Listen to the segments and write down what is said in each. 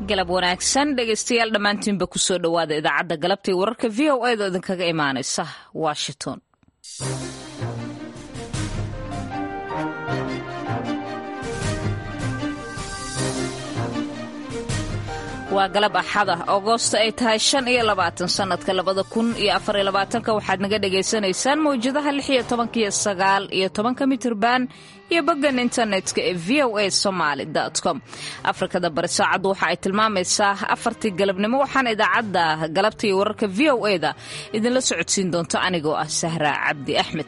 galab wanaagsan dhegaystayaal dhammaantiinba ku soo dhowaada idaacadda galabtii wararka VOA da idinkaga imaanaysa Washington. waa galab axada Agoosto ay tahay 25 sanadka 2024 waxaad naga dhageysanaysaan mowjadaha 16 iyo 9 iyo 10 mitirban iyo boggan internetka ee voasomali.com. Afrikada bari saacadu waxa ay tilmaamaysaa 4 galabnimo waxaan idaacadda galabtii wararka VOA da idinla socodsiin doonto anigoo ah Sahra Cabdi Axmed.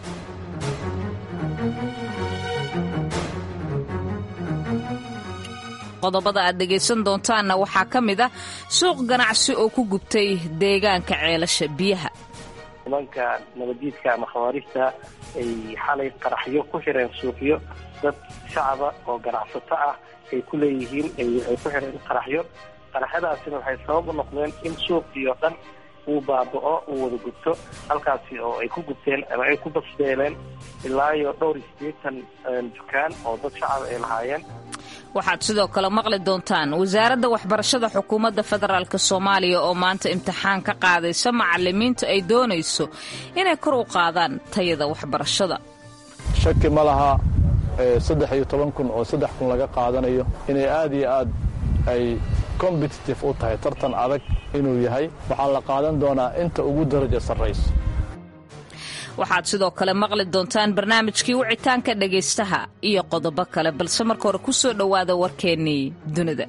qodobada aad dhegaysan doontaanna waxaa ka mid ah suuq ganacsi oo ku gubtay deegaanka ceelasha biyaha. nimanka nabadiidka ama khawaarijta ay xalay qaraxyo ku xireen suuqyo dad shacaba oo ganacsato ah ay ku leeyihiin ay ku xireen qaraxyadaasina waxay sabab u noqdeen in suuqii oo dhan uu baaba'o uu wada gubto halkaasi oo ay ku gubteen ama ay ku basbeeleen ilaa iyo dhowr 80 dukaan oo dad shacab ay lahaayeen. waxaad sidoo kale maqli doontaan wasaaradda waxbarashada xukuumadda federaalk Soomaaliya oo maanta imtixaan ka qaadaysa macallimiinta ay doonayso inay kor u qaadaan tayada waxbarashada. shaki ma laha 13,000 oo 3,000 laga qaadanayo inay aad iyo aad ay competitive u tahay tartan adag inuu yahay waxaa la qaadan doonaa inta ugu darajo sarreysa. waxaad sidoo kale maqli doontaan barnaamijkii wicitaanka dhagaystaha iyo qodobo kale balse marka hore ku soo dhowaada warkeennii dunida.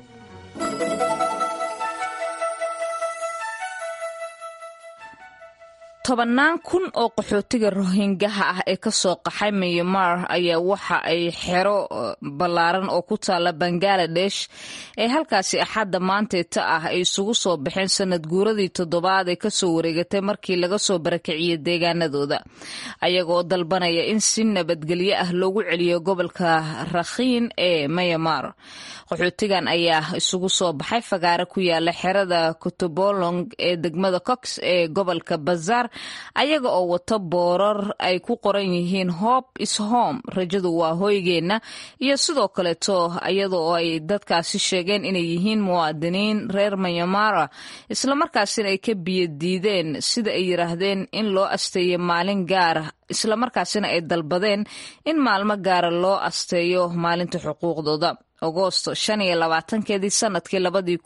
tobannaan kun oo qaxootiga Rohingyaha ah ee ka soo qaxay Myanmar ayaa waxa ay xero ballaaran oo ku taala Bangladesh ee halkaasi axadda maanteeta ah ay isugu soo baxeen sanad guuradii 7aad ee ka soo wareegatay markii laga soo barakiciyay deegaanadooda ayagoo dalbanaya in si nabadgelyo ah loogu celiyo gobolka Rakhine ee Myanmar. qaxootigan ayaa isugu soo baxay fagaare ku yaala xerada Kutupalong ee degmada Cox ee gobolka Bazaar ayaga oo wata boorar ay ku qoran yihiin Hope is Home, rajadu waa hoygeena, iyo sidoo kaleeto ayadoo ay dadkaasi sheegeen inay yihiin muwaadiniin reer Myanmar isla markaasina ay ka biyadiideen sida ay yiraahdeen in loo asteeyo maalin gaar ah isla markaasina ay dalbadeen in maalmo gaara loo asteeyo maalinta xuquuqdooda. Agoosto 25 sanadkii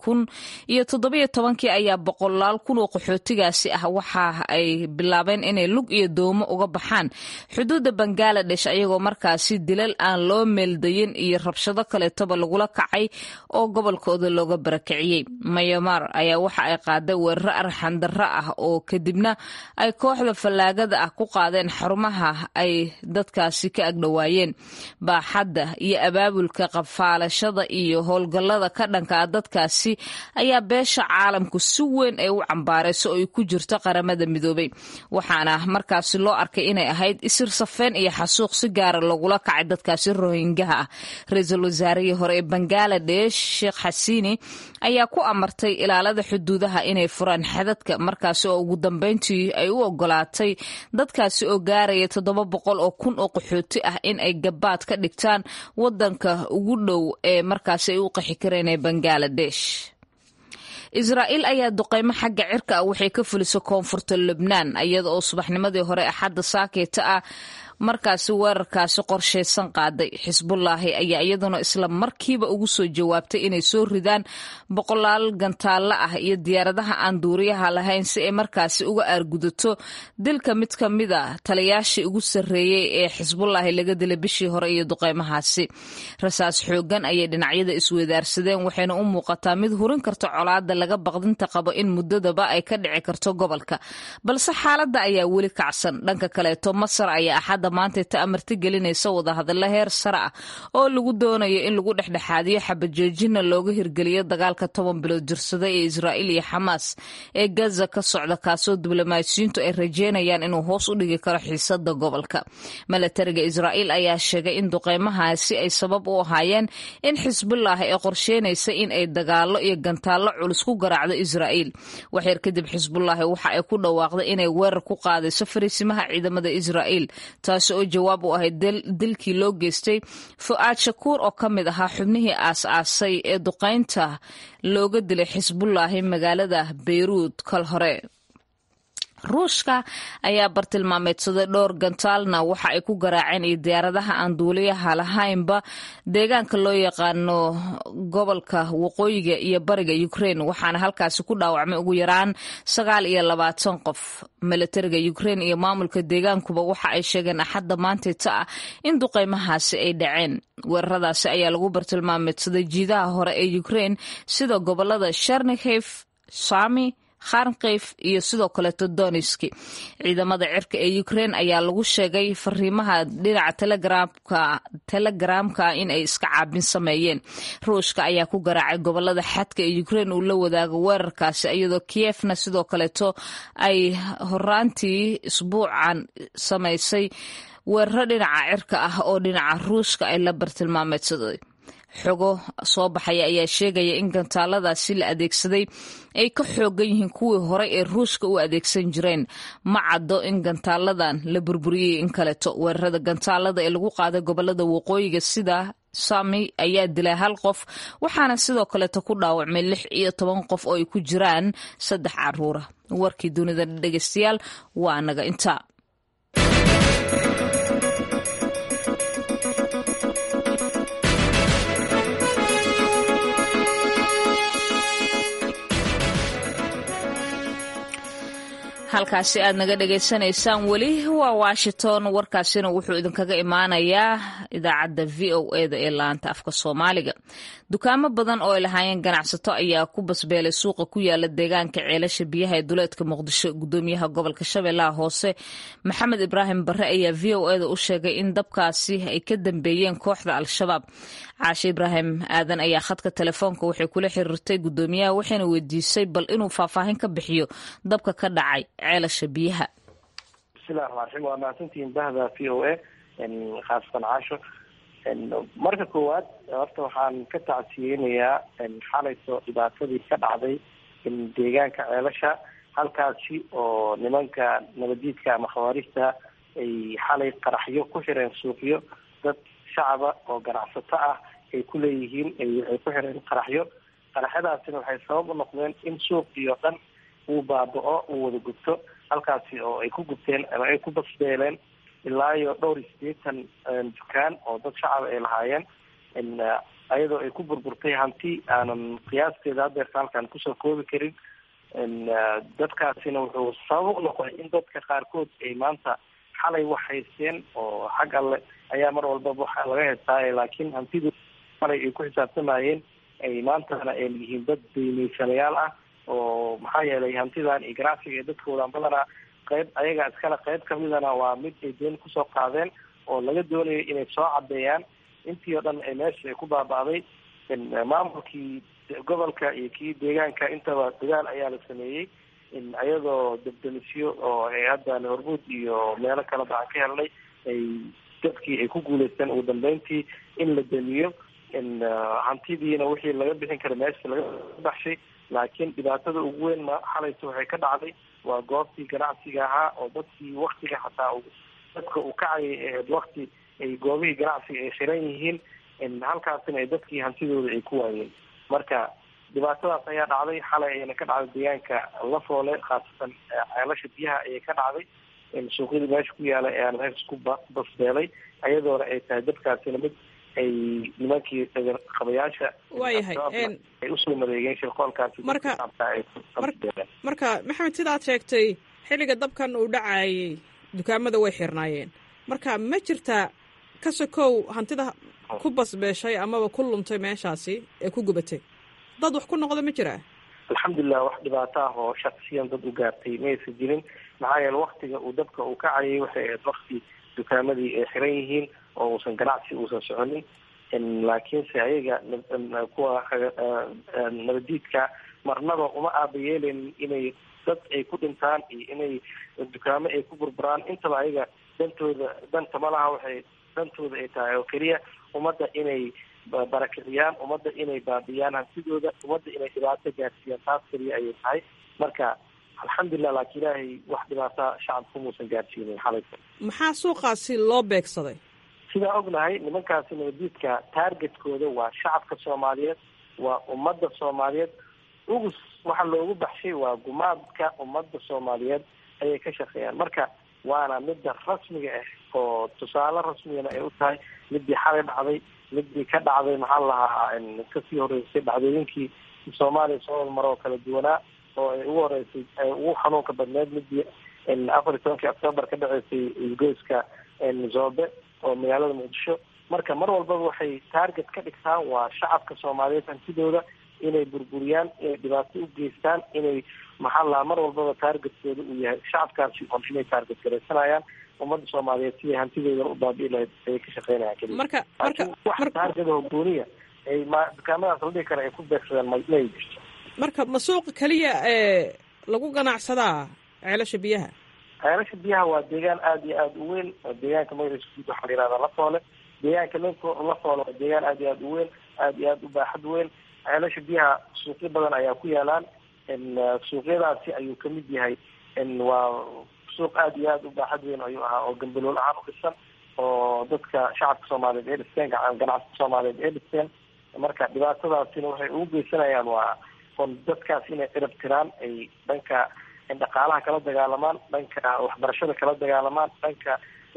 2017 ayaa boqolaal kun oo qaxootigaasi ah waxa ay bilaabeen inay lug iyo doomo uga baxaan xuduudda Bangladesh ayagoo markaasi dilal aan loo meeldayin iyo rabshado kaleetoba lagula kacay oo gobolkooda looga barakiciyay. Myanmar ayaa waxa ay qaaday weeraro arxan darro ah oo kadibna ay kooxda fallaagada ah ku qaadeen xarumaha ay dadkaasi ka agdhawaayeen. baaxadda iyo abaabulka iyo howlgallada ka dhanka ah dadkaasi ayaa beesha caalamku si weyn ay u cambaarayso oo ay ku jirto qaramada midoobay waxaana markaasi loo arkay inay ahayd isir safeen iyo xasuuq si gaara lagula kacay dadkaasi Rohingyaha ah. ra'iisul wasaarihii hore ee Bangladesh Sheikh Hasina ayaa ku amartay ilaalada xuduudaha inay furaan xadadka markaasi oo ugu dambeyntii ay u ogolaatay dadkaasi oo gaaraya 700,000 oo qaxooti ah in ay gabaad ka dhigtaan wadanka ugu dhow ee markaasi ay u qaxi kareen ee Bangladesh. Israa'iil ayaa duqeymo xagga cirka ah waxay ka fulisay koonfurta Lebanon iyada oo subaxnimadii hore axadda saakeeta ah markaasi weerarkaasi qorsheysan qaaday. Xisbullaahi ayaa iyaduna isla markiiba ugu soo jawaabtay inay soo ridaan boqolaal gantaalo ah iyo diyaaradaha aan duuriyaha lahayn si ay markaasi uga aargudato dilka mid ka mid ah taliyaashii ugu sarreeyay ee Xisbullaahi laga dilay bishii hore iyo duqeymahaasi. rasaas xoogan ayay dhinacyada isweydaarsadeen waxayna u muuqataa mid hurin karta colaadda laga baqdinta qabo in muddadaba ay ka dhici karto gobolka balse xaaladda ayaa weli kacsan. dhanka kaleeto Masar ayaa axadda maanta amarti gelinaysa wadahadalo heer sare ah oo lagu doonayo in lagu dhexdhexaadiyo xabajoojina looga hirgeliyo dagaalka 10 bilood jirsada ee Israa'iil iyo Xamaas ee Gaza ka socda kaasoo diblomaasiyiintu ay rajeynayaan inuu hoos u dhigi karo xiisadda gobolka. Milatariga Israa'iil ayaa sheegay in duqeymahaasi ay sabab u ahaayeen in Xisbullah ay qorsheynaysa in ay dagaalo iyo gantaalo culus ku garaacdo Israa'iil. waxyar kadib Xisbullah waxa ay ku dhawaaqday inay weerar ku qaadayso fariisimaha ciidamada Israa'iil taasi oo jawaab u ahayd dilkii loo geystay fu'aad shakuur oo ka mid ahaa xubnihii aas-aasay ee duqaynta looga dilay xisbullaahi magaalada beyruud kal hore. ruushka ayaa bartilmaameedsaday dhowr gantaalna waxa ay ku garaaceen iyo diyaaradaha aan duuliyaha lahaynba deegaanka loo yaqaano gobolka waqooyiga iyo bariga Ukraine, waxaana halkaasi ku dhaawacmay ugu yaraan 29 qof. militariga Ukraine iyo maamulka deegaankuba waxa ay sheegeen axadda maantayta ah in duqeymahaasi ay dhaceen. weeraradaasi ayaa lagu bartilmaameedsaday jiidaha hore ee Ukraine sida gobolada Chernihiv, Sami, Kharkiv iyo sidoo kale Donetsk. ciidamada cirka ee Ukraine ayaa lagu sheegay fariimaha dhinaca Telegramka in ay iska caabin sameeyeen. Ruushka ayaa ku garaacay gobolada xadka ee Ukraine uu la wadaago weerarkaasi, iyadoo Kievna sidoo kaleeto ay horaantii isbuucan samaysay weeraro dhinaca cirka ah oo dhinaca Ruushka ay la bartilmaameedsaday. xogo soo baxaya ayaa sheegaya in gantaaladaasi la adeegsaday ay ka xoogan yihiin kuwii hore ee Ruushka u adeegsan jireen. ma caddo in gantaaladan la burburiyey in kaleeto. weerarada gantaalada ee lagu qaaday gobolada waqooyiga sida Sami ayaa dilay 1 qof, waxaana sidoo kaleeto ku dhaawacmay 16 qof oo ay ku jiraan 3 caruur ah. warkii dunida dhageystayaal waa naga intaa. halkaasi aad naga dhageysanaysaan weli waa Washington. warkaasina wuxuu idinkaga imaanayaa idaacadda VOA-da ee laanta afka Soomaaliga. dukaamo badan oo ay lahaayeen ganacsato ayaa ku basbeelay suuqa ku yaala deegaanka ceelasha biyaha ee duleedka Muqdisho. gudoomiyaha gobolka Shabeellaha Hoose Maxamed Ibraahim Barre ayaa VOA-da u sheegay in dabkaasi ay ka dambeeyeen kooxda Al-Shabaab. Caashe Ibraahim Aadan ayaa khadka telefoonka waxay kula xiriirtay gudoomiyaha waxayna weydiisay bal inuu faahfaahin ka bixiyo dabka ka dhacay ceelasha biyaha. bismillahi rahmaani rahiim. waa mahadsantihiin bahda VOA khaasatan Caasho. marka koowaad horta waxaan ka tacsiyeynayaa xalayto dhibaatadii ka dhacday deegaanka ceelasha, halkaasi oo nimanka nabadiidka ama khawaarijta ay xalay qaraxyo ku xireen suuqyo dad shacaba oo ganacsato ah ay ku leeyihiin ay ku xireen qaraxyadaasina waxay sabab u noqdeen in suuqii oo dhan uu baaba'o, uu wada gubto. halkaasi oo ay ku gubteen ama ay ku basbeeleen ilaa iyo dhowr 80 dukaan oo dad shacab ay lahaayeen, ayadoo ay ku burburtay hanti aanan qiyaasteeda haddeerta halkaan kusoo koobi karin. dadkaasina wuxuu sabab u noqday in dadka qaarkood ay maanta xalay wax haysteen oo xag alle ayaa mar walbaba waxaa laga heystaaye, laakiin hantidu xalay ay ku xisaabtamayeen ay maantana ay yihiin dad deymaysanayaal ah. oo maxaa yeelay hantidan iyo ganacsiga ee dadkoodan badanaa qayb ayaga iskale, qayb kamidana waa mid ay deen kusoo qaadeen oo laga doonayo inay soo cadeeyaan. intii oo dhan ay meesha ay ku baaba'day. maamulkii gobolka iyo kii deegaanka intaba dadaal ayaa la sameeyey, iyadoo debdemisyo oo hay-adda Hormuud iyo meelo kale baan ka helnay ay dadkii ay ku guuleysteen ugu dambeyntii in la damiyo. hantidiina wixii laga bixin kara meesha laga baxshay, laakiin dhibaatada ugu weyn xalayto waxay ka dhacday waa goobtii ganacsiga ahaa oo dadkii waktiga xataa dadka uu kacayay ahayd wakti ay goobihii ganacsiga ay xiran yihiin, halkaasina ay dadkii hantidooda ay ku waayeen. marka dhibaatadaas ayaa dhacday xalay ayana ka dhacday deegaanka Lafoole, khaasatan ceelasha biyaha ayay ka dhacday. suuqyadii meesha ku yaala ee aan meesha ku basbeelay, ayadoona ay tahay dadkaasina mid ay nimankii qabayaasha waayahay ay usoo mareegeen shirqoolkaasi. marka Maxamed, sidaad sheegtay xilliga dabkan uu dhacayay dukaamada way xirnaayeen. marka ma jirtaa ka sokow hantida ku basbeeshay amaba ku luntay meeshaasi ee ku gubatay dad wax ku noqda ma jiraa? alxamdulilah, wax dhibaato ah oo shaksiyan dad u gaartay maysan jirin. maxaa yeele waktiga uu dabka uu kacayay waxay ahayd wakti dukaamadii ay xiran yihiin oo uusan ganacsi uusan soconin. laakiinse ayaga kuwa nabadiidka marnaba uma aabayeelen inay dad ay ku dhintaan iyo inay dukaamo ay ku burburaan. intaba ayaga danta ma laha. waxay dantooda ay tahay oo keliya ummadda inay barakiciyaan, ummadda inay baabiyaan hantidooda, ummadda inay dhibaato gaarsiiyaan. taas keliya ayay tahay. marka alxamdulilah laakiin ilaahay wax dhibaata shacabka muusan gaarsiinin xalay. maxaa suuqaasi loo beegsaday? sidaa ognahay nimankaasi nabadiidka taargetkooda waa shacabka soomaaliyeed, waa ummadda soomaaliyeed. ugus waxa loogu baxshay waa gumaadka ummadda soomaaliyeed ayay ka shaqeeyaan. marka waana midda rasmiga ah oo tusaale rasmigana ay u tahay midii xalay dhacday, midii ka dhacday maxaa lahaa kasii horeysay dhacdooyinkii soomaaliya soo maroo kala duwanaa oo ay ugu horeysay ay ugu xanuunka badneed midii 14 October ka dhaceysay isgoyska Zobe oo magaalada Muqdisho. marka mar walbaba waxay target ka dhigtaan waa shacabka soomaaliyeed hantidooda inay burburiyaan, inay dhibaato u geystaan, inay maxaa lahaa mar walbaba taargetkooda uu yahay shacabkaasi oo inay taarget garaysanayaan ummadda soomaaliyeed sidii hantidooda u baabi'i lahayd ayay ka shaqeynayaan keliya. marka wax taargeda hogooniya ay dukaamadaas la dhihi kara ay ku beegsadaan may jirto. marka ma suuqa keliya ee lagu ganacsadaa ceelasha biyaha? ceelasha biyaha waa deegaan aada iyo aada u weyn. deegaanka magaciisa guud waxaa la yihahdaa Lafoole. deegaanka Lafoole waa deegaan aada iyo aada u weyn, aada iyo aada u baaxad weyn. ceelasha biyaha suuqyo badan ayaa ku yaalaan. suuqyadaasi ayuu kamid yahay. waa suuq aada iyo aada u baaxad weyn ayuu ahaa oo gambalool ahaan u dhisan oo dadka shacabka soomaaliyeed ee dhisteen, ganacsiga soomaaliyeed ee dhisteen. marka dhibaatadaasina waxay ugu geysanayaan waa dadkaas inay cirab tiraan, ay dhanka dhaqaalaha kala dagaalamaan, dhanka waxbarashada kala dagaalamaan, dhanka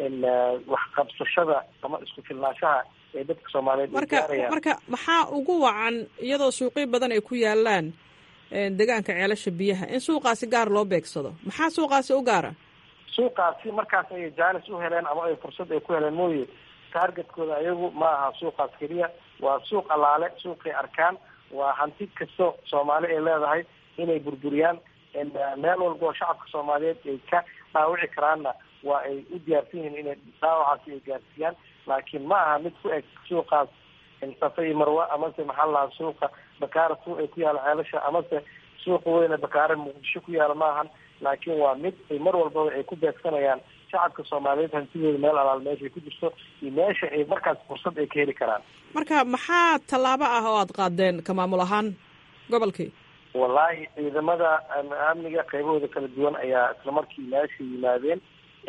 waxqabsashada ama isku filnaanshaha ee dadka soomaaliyeed marka maxaa ugu wacan iyadoo suuqyo badan ay ku yaalaan deegaanka ceelasha biyaha in suuqaasi gaar loo beegsado? maxaa suuqaasi u gaara? suuqaasi markaas ayay jaanis u heleen ama ay fursad ay ku heleen mooye taargetkooda ayagu ma aha suuqaas keliya. waa suuq allaale, suuqay arkaan, waa hanti kasto soomaali ay leedahay inay burburiyaan. meel walba oo shacabka soomaaliyeed ay ka dhaawici karaanna waa ay u diyaarsan yihiin inay dhaawacaasi ay gaarsiiyaan. laakiin ma aha mid ku eg suuqaas Safa iyo Marwa amase maxaa lahaa suuqa Bakaara suuq ay ku yaala ceelasha amase suuqa weyne Bakaare Muqdisho ku yaala maahan. laakiin waa mid ay mar walbaba ay ku beegsanayaan shacabka soomaaliyeed hantidooda meel alaal meeshay ku jirto iyo meesha ay markaas fursad ay ka heli karaan. marka maxaa tallaabo ah oo aada qaadeen ka maamul ahaan gobolkii? wallaahi ciidamada amniga qaybahooda kala duwan ayaa isla markii meesha yimaadeen.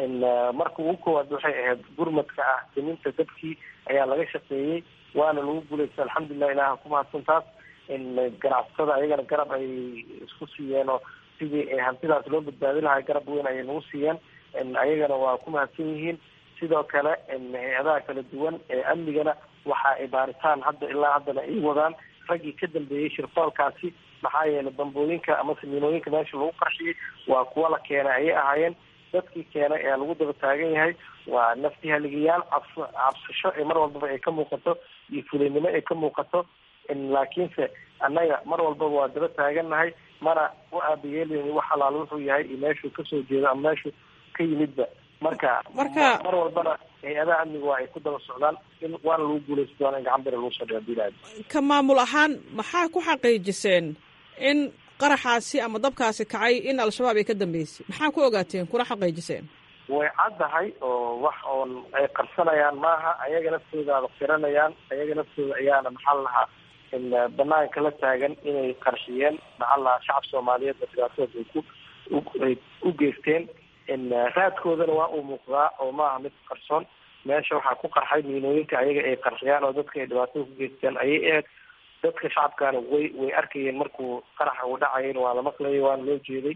marka ugu koowaad waxay ahayd gurmadka ah daminta dabkii ayaa laga shaqeeyey, waana lagu guulaystay alxamdulilah. ilaah ku mahadsan taas. ganacsatada ayagana garab ay isku siiyeen oo sidii ay hantidaas loo badbaadi lahaa garab weyn ayay nagu siiyeen. ayagana waa ku mahadsan yihiin. sidoo kale hay-adaha kala duwan ee amnigana waxa ay baaritaan ilaa haddana ay wadaan raggii ka dambeeyey shirqoolkaasi. maxaa yeelay dambooyinka ama samiinooyinka meesha lagu qarxiyey waa kuwa la keenay ayay ahaayeen. dadkii keenay ayaa lagu daba taagan yahay. waa nafti haligayaal, cabsasho ee mar walbaba ay ka muuqato iyo fulinimo ay ka muuqato. laakiinse annaga mar walbaba waa daba taagannahay, mana u aabayeelin wax alaal wuxuu yahay iyo meeshuu kasoo jeedo ama meeshuu ka yimidba. marka mar walbana hay-adaha amniga waa ay ku daba socdaan waana lagu guulaysan doona in gacan bira lagu soo dhigo bilaad. ka maamul ahaan maxaa ku xaqiijiseen in qaraxaasi ama dabkaasi kacay in al-shabaab ay ka dambeysay? maxaa ku ogaateen kuna xaqiijiseen? way caddahay oo wax oon ay qarsanayaan maaha. ayaga naftoodaaba qiranayaan. ayaga naftooda ayaana maxaa lahaa banaanka la taagan inay qarshiyeen maxaa lahaa shacab soomaaliyeed oo dhibaatadooda ay u geysteen. raadkoodana waa uu muuqdaa oo maaha mid qarsoon. meesha waxaa ku qarxay miinooyinka ayaga ay qarxiyaan oo dadka ay dhibaatada ku geysteen ayay ahayd. dadka shacabkaana way arkayeen markuu qaraxa uu dhacayn, waa la maqlayay, waana loo jeeday.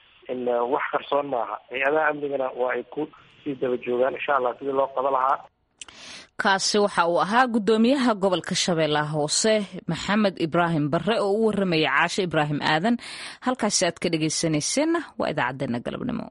wax qarsoon maaha. hay-adaha amnigana waa ay ku sii daba joogaan insha allah sidii loo qaba lahaa. kaasi waxa uu ahaa guddoomiyaha gobolka Shabeellaha Hoose Maxamed Ibraahim Barre oo u warramaya Caashe Ibraahim Aadan. halkaasi aad ka dhegaysanayseena waa idaacadeena galabnimo.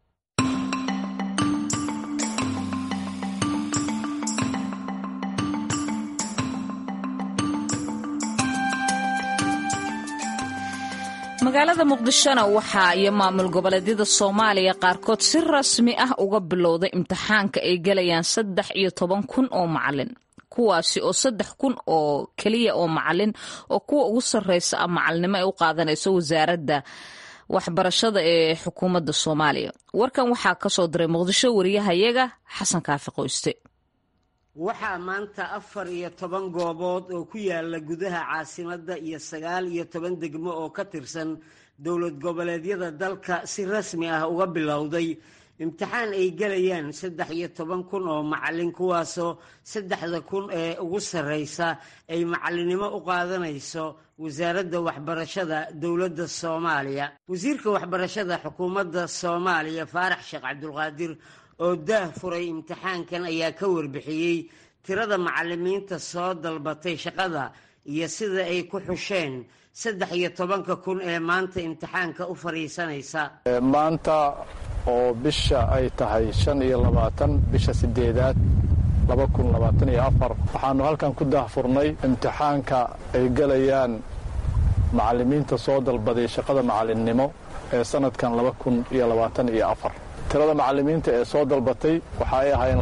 magaalada muqdishona waxaa iyo maamul goboleedyada Soomaaliya qaarkood si rasmi ah uga bilowday imtixaanka ay galayaan 13,000 oo macalin, kuwaasi oo 3,000 oo kaliya oo macalin oo kuwa ugu sarreysa ama macalinimo ay u qaadanayso wasaaradda waxbarashada ee xukuumadda Soomaaliya. warkan waxaa ka soo diray Muqdisho wariyahayaga Xasan Kaafi Qoyste. waxaa maanta 14 goobood oo ku yaala gudaha caasimadda iyo 19 degmo oo ka tirsan dowlad goboleedyada dalka si rasmi ah uga bilowday imtixaan ay galayaan 13,000 oo macallin, kuwaasoo 3,000 ee ugu sarreysa ay macallinimo u qaadanayso wasaaradda waxbarashada dowladda Soomaaliya. Wasiirka waxbarashada xukuumadda Soomaaliya Faarax Sheekh Cabdulqaadir oo daah furay imtixaankan ayaa ka warbixiyey tirada macallimiinta soo dalbatay shaqada iyo sida ay ku xusheen 13,000 ee maanta imtixaanka u fariisanaysa. maanta oo bisha ay tahay 25 bisha 8 2024 waxaanu halkan ku daahfurnay imtixaanka ay galayaan macallimiinta soo dalbaday shaqada macallinnimo ee sanadkan 2024. tirada macallimiinta ee soo dalbatay waxa ay ahaayeen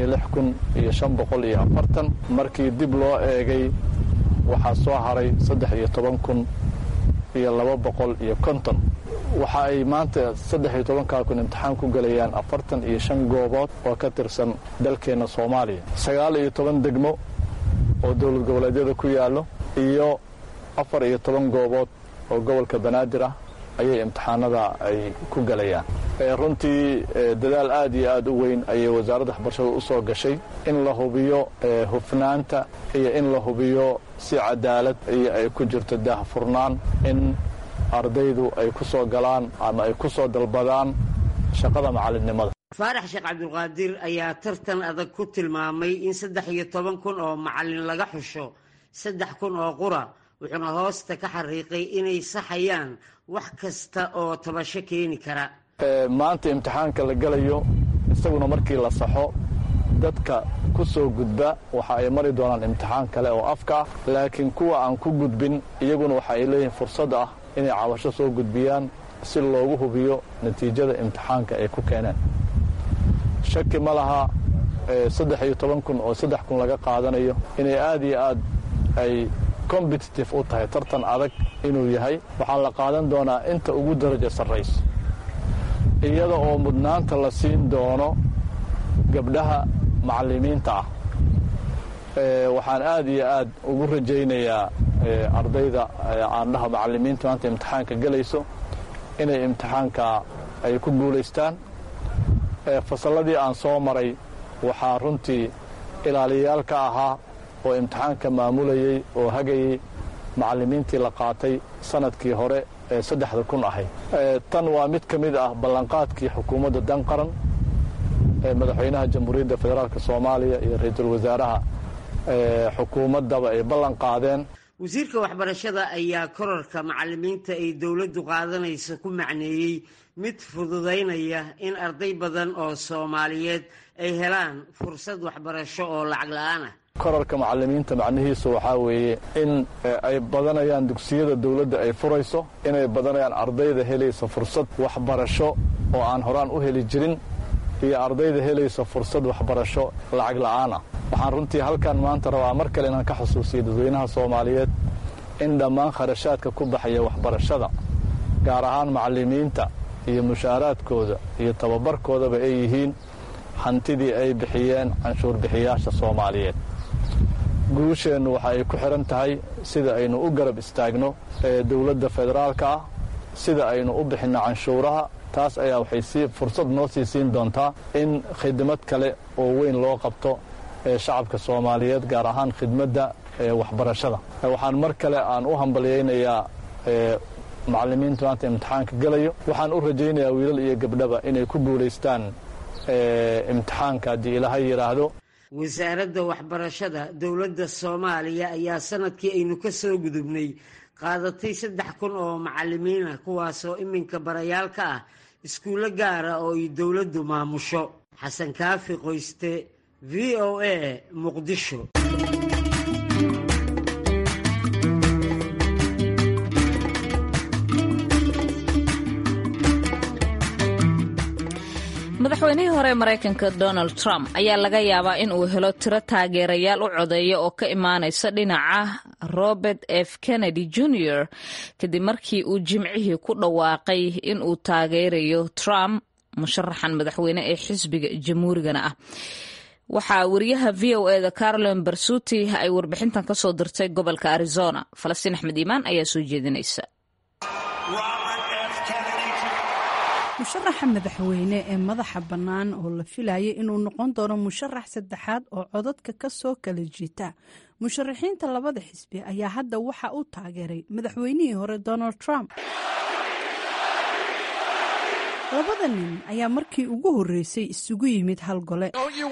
26,540. markii dib loo eegay waxaa soo haray 13,250. waxa ay maanta 13,000 imtixaan ku galayaan 45 goobood oo ka tirsan dalkeenna Soomaaliya, 19 degmo oo dowlad goboleedyada ku yaallo iyo 14 goobood oo gobolka Banaadir ah ayay imtixaanada ay ku galayaan. runtii dadaal aad iyo aad u weyn ayay wasaaradda waxbarashada u soo gashay in la hubiyo hufnaanta iyo in la hubiyo si cadaalad iyo ay ku jirto daahfurnaan in ardaydu ay ku soo galaan ama ay ku soo dalbadaan shaqada macallinnimada. Faarax Sheekh Cabdulqaadir ayaa tartan adag ku tilmaamay in 13,000 oo macallin laga xusho 3,000 oo qura, wuxuuna hoosta ka xariiqay inay saxayaan wax kasta oo tabasho keeni kara. maanta imtixaanka la galayo isaguna markii la saxo dadka ku soo gudba waxa ay mari doonaan imtixaan kale oo afka ah, laakiin kuwa aan ku gudbin iyaguna waxa ay leeyihiin fursad ah inay cabasho soo gudbiyaan si loogu hubiyo natiijada imtixaanka ay ku keeneen. shaki ma laha 13,000 oo 3,000 laga qaadanayo inay aad iyo aad ay competitive u tahay, tartan adag inuu yahay. waxaa la qaadan doonaa inta ugu darajo sarrayso, iyada oo mudnaanta la siin doono gabdhaha macallimiinta ah. waxaan aad iyo aad ugu rajaynayaa ardayda aandhaha macallimiinta maanta imtixaanka gelayso inay imtixaanka ay ku guulaystaan. fasalladii aan soo maray waxaa runtii ilaaliyayaal ka ahaa oo imtixaanka maamulayey oo hagayey macallimiintii la qaatay sanadkii hore ee 3,000 ahayd. tan waa mid ka mid ah ballanqaadkii xukuumadda dan qaran ee madaxweynaha jamhuuriyadda federaalk Soomaaliya iyo ra'iisul wasaaraha xukuumaddaba ay ballan qaadeen. wasiirka waxbarashada ayaa kororka macallimiinta ay dowladdu qaadanayso ku macneeyey mid fududaynaya in arday badan oo Soomaaliyeed ay helaan fursad waxbarasho oo lacag la'aan ah. kororka macallimiinta macnihiisu waxaa weeye in ay badanayaan dugsiyada dawladda ay furayso, inay badanayaan ardayda helaysa fursad waxbarasho oo aan horaan u heli jirin, iyo ardayda helaysa fursad waxbarasho lacag la'aan ah. waxaan runtii halkan maanta rabaa mar kale inaan ka xusuusiyo dadweynaha Soomaaliyeed in dhammaan kharashaadka ku baxaya waxbarashada, gaar ahaan macallimiinta iyo mushaaraadkooda iyo tababarkoodaba ay yihiin hantidii ay bixiyeen canshuur bixiyaasha Soomaaliyeed. guusheennu waxa ay ku xiran tahay sida aynu u garab istaagno dowladda federaalka ah, sida aynu u bixinno canshuuraha. taas ayaa waxay fursad noo sii siin doontaa in khidmad kale oo weyn loo qabto shacabka Soomaaliyeed, gaar ahaan khidmadda waxbarashada. waxaan mar kale aan u hambalyaynayaa macallimiinta maanta imtixaanka galayo. waxaan u rajaynayaa wiilal iyo gabdhaba inay ku guulaystaan imtixaanka haddii ilaahay yidhaahdo. wasaaradda waxbarashada dowladda Soomaaliya ayaa sanadkii aynu ka soo gudubnay qaadatay 3,000 oo macallimiin ah, kuwaasoo iminka barayaal ka ah iskuulo gaara oo ay dowladdu maamusho. Xasan Kaafi Qoyste, VOA, Muqdisho. madaxweynihii hore maraykanka Donald Trump ayaa laga yaabaa in uu helo tiro taageerayaal u codeeya oo ka imaanaysa dhinaca Robert F. Kennedy Jr. kadib markii uu jimcihii ku dhawaaqay in uu taageerayo Trump, musharaxan madaxweyne ee xisbiga jamhuurigana ah. waxaa wariyaha v o eda carolin barsuti ay warbixintan ka soo dirtay gobolka arizona. falastiin axmed iimaan ayaa soo jeedinaysa. musharaxa madaxweyne ee madaxa bannaan oo la filayay inuu noqon doono musharax saddexaad oo codadka ka soo kala jiita musharaxiinta labada xisbi ayaa hadda waxa uu taageeray madaxweynihii hore Donald Trump. labada nin ayaa markii ugu horreysay isugu yimid hal gole.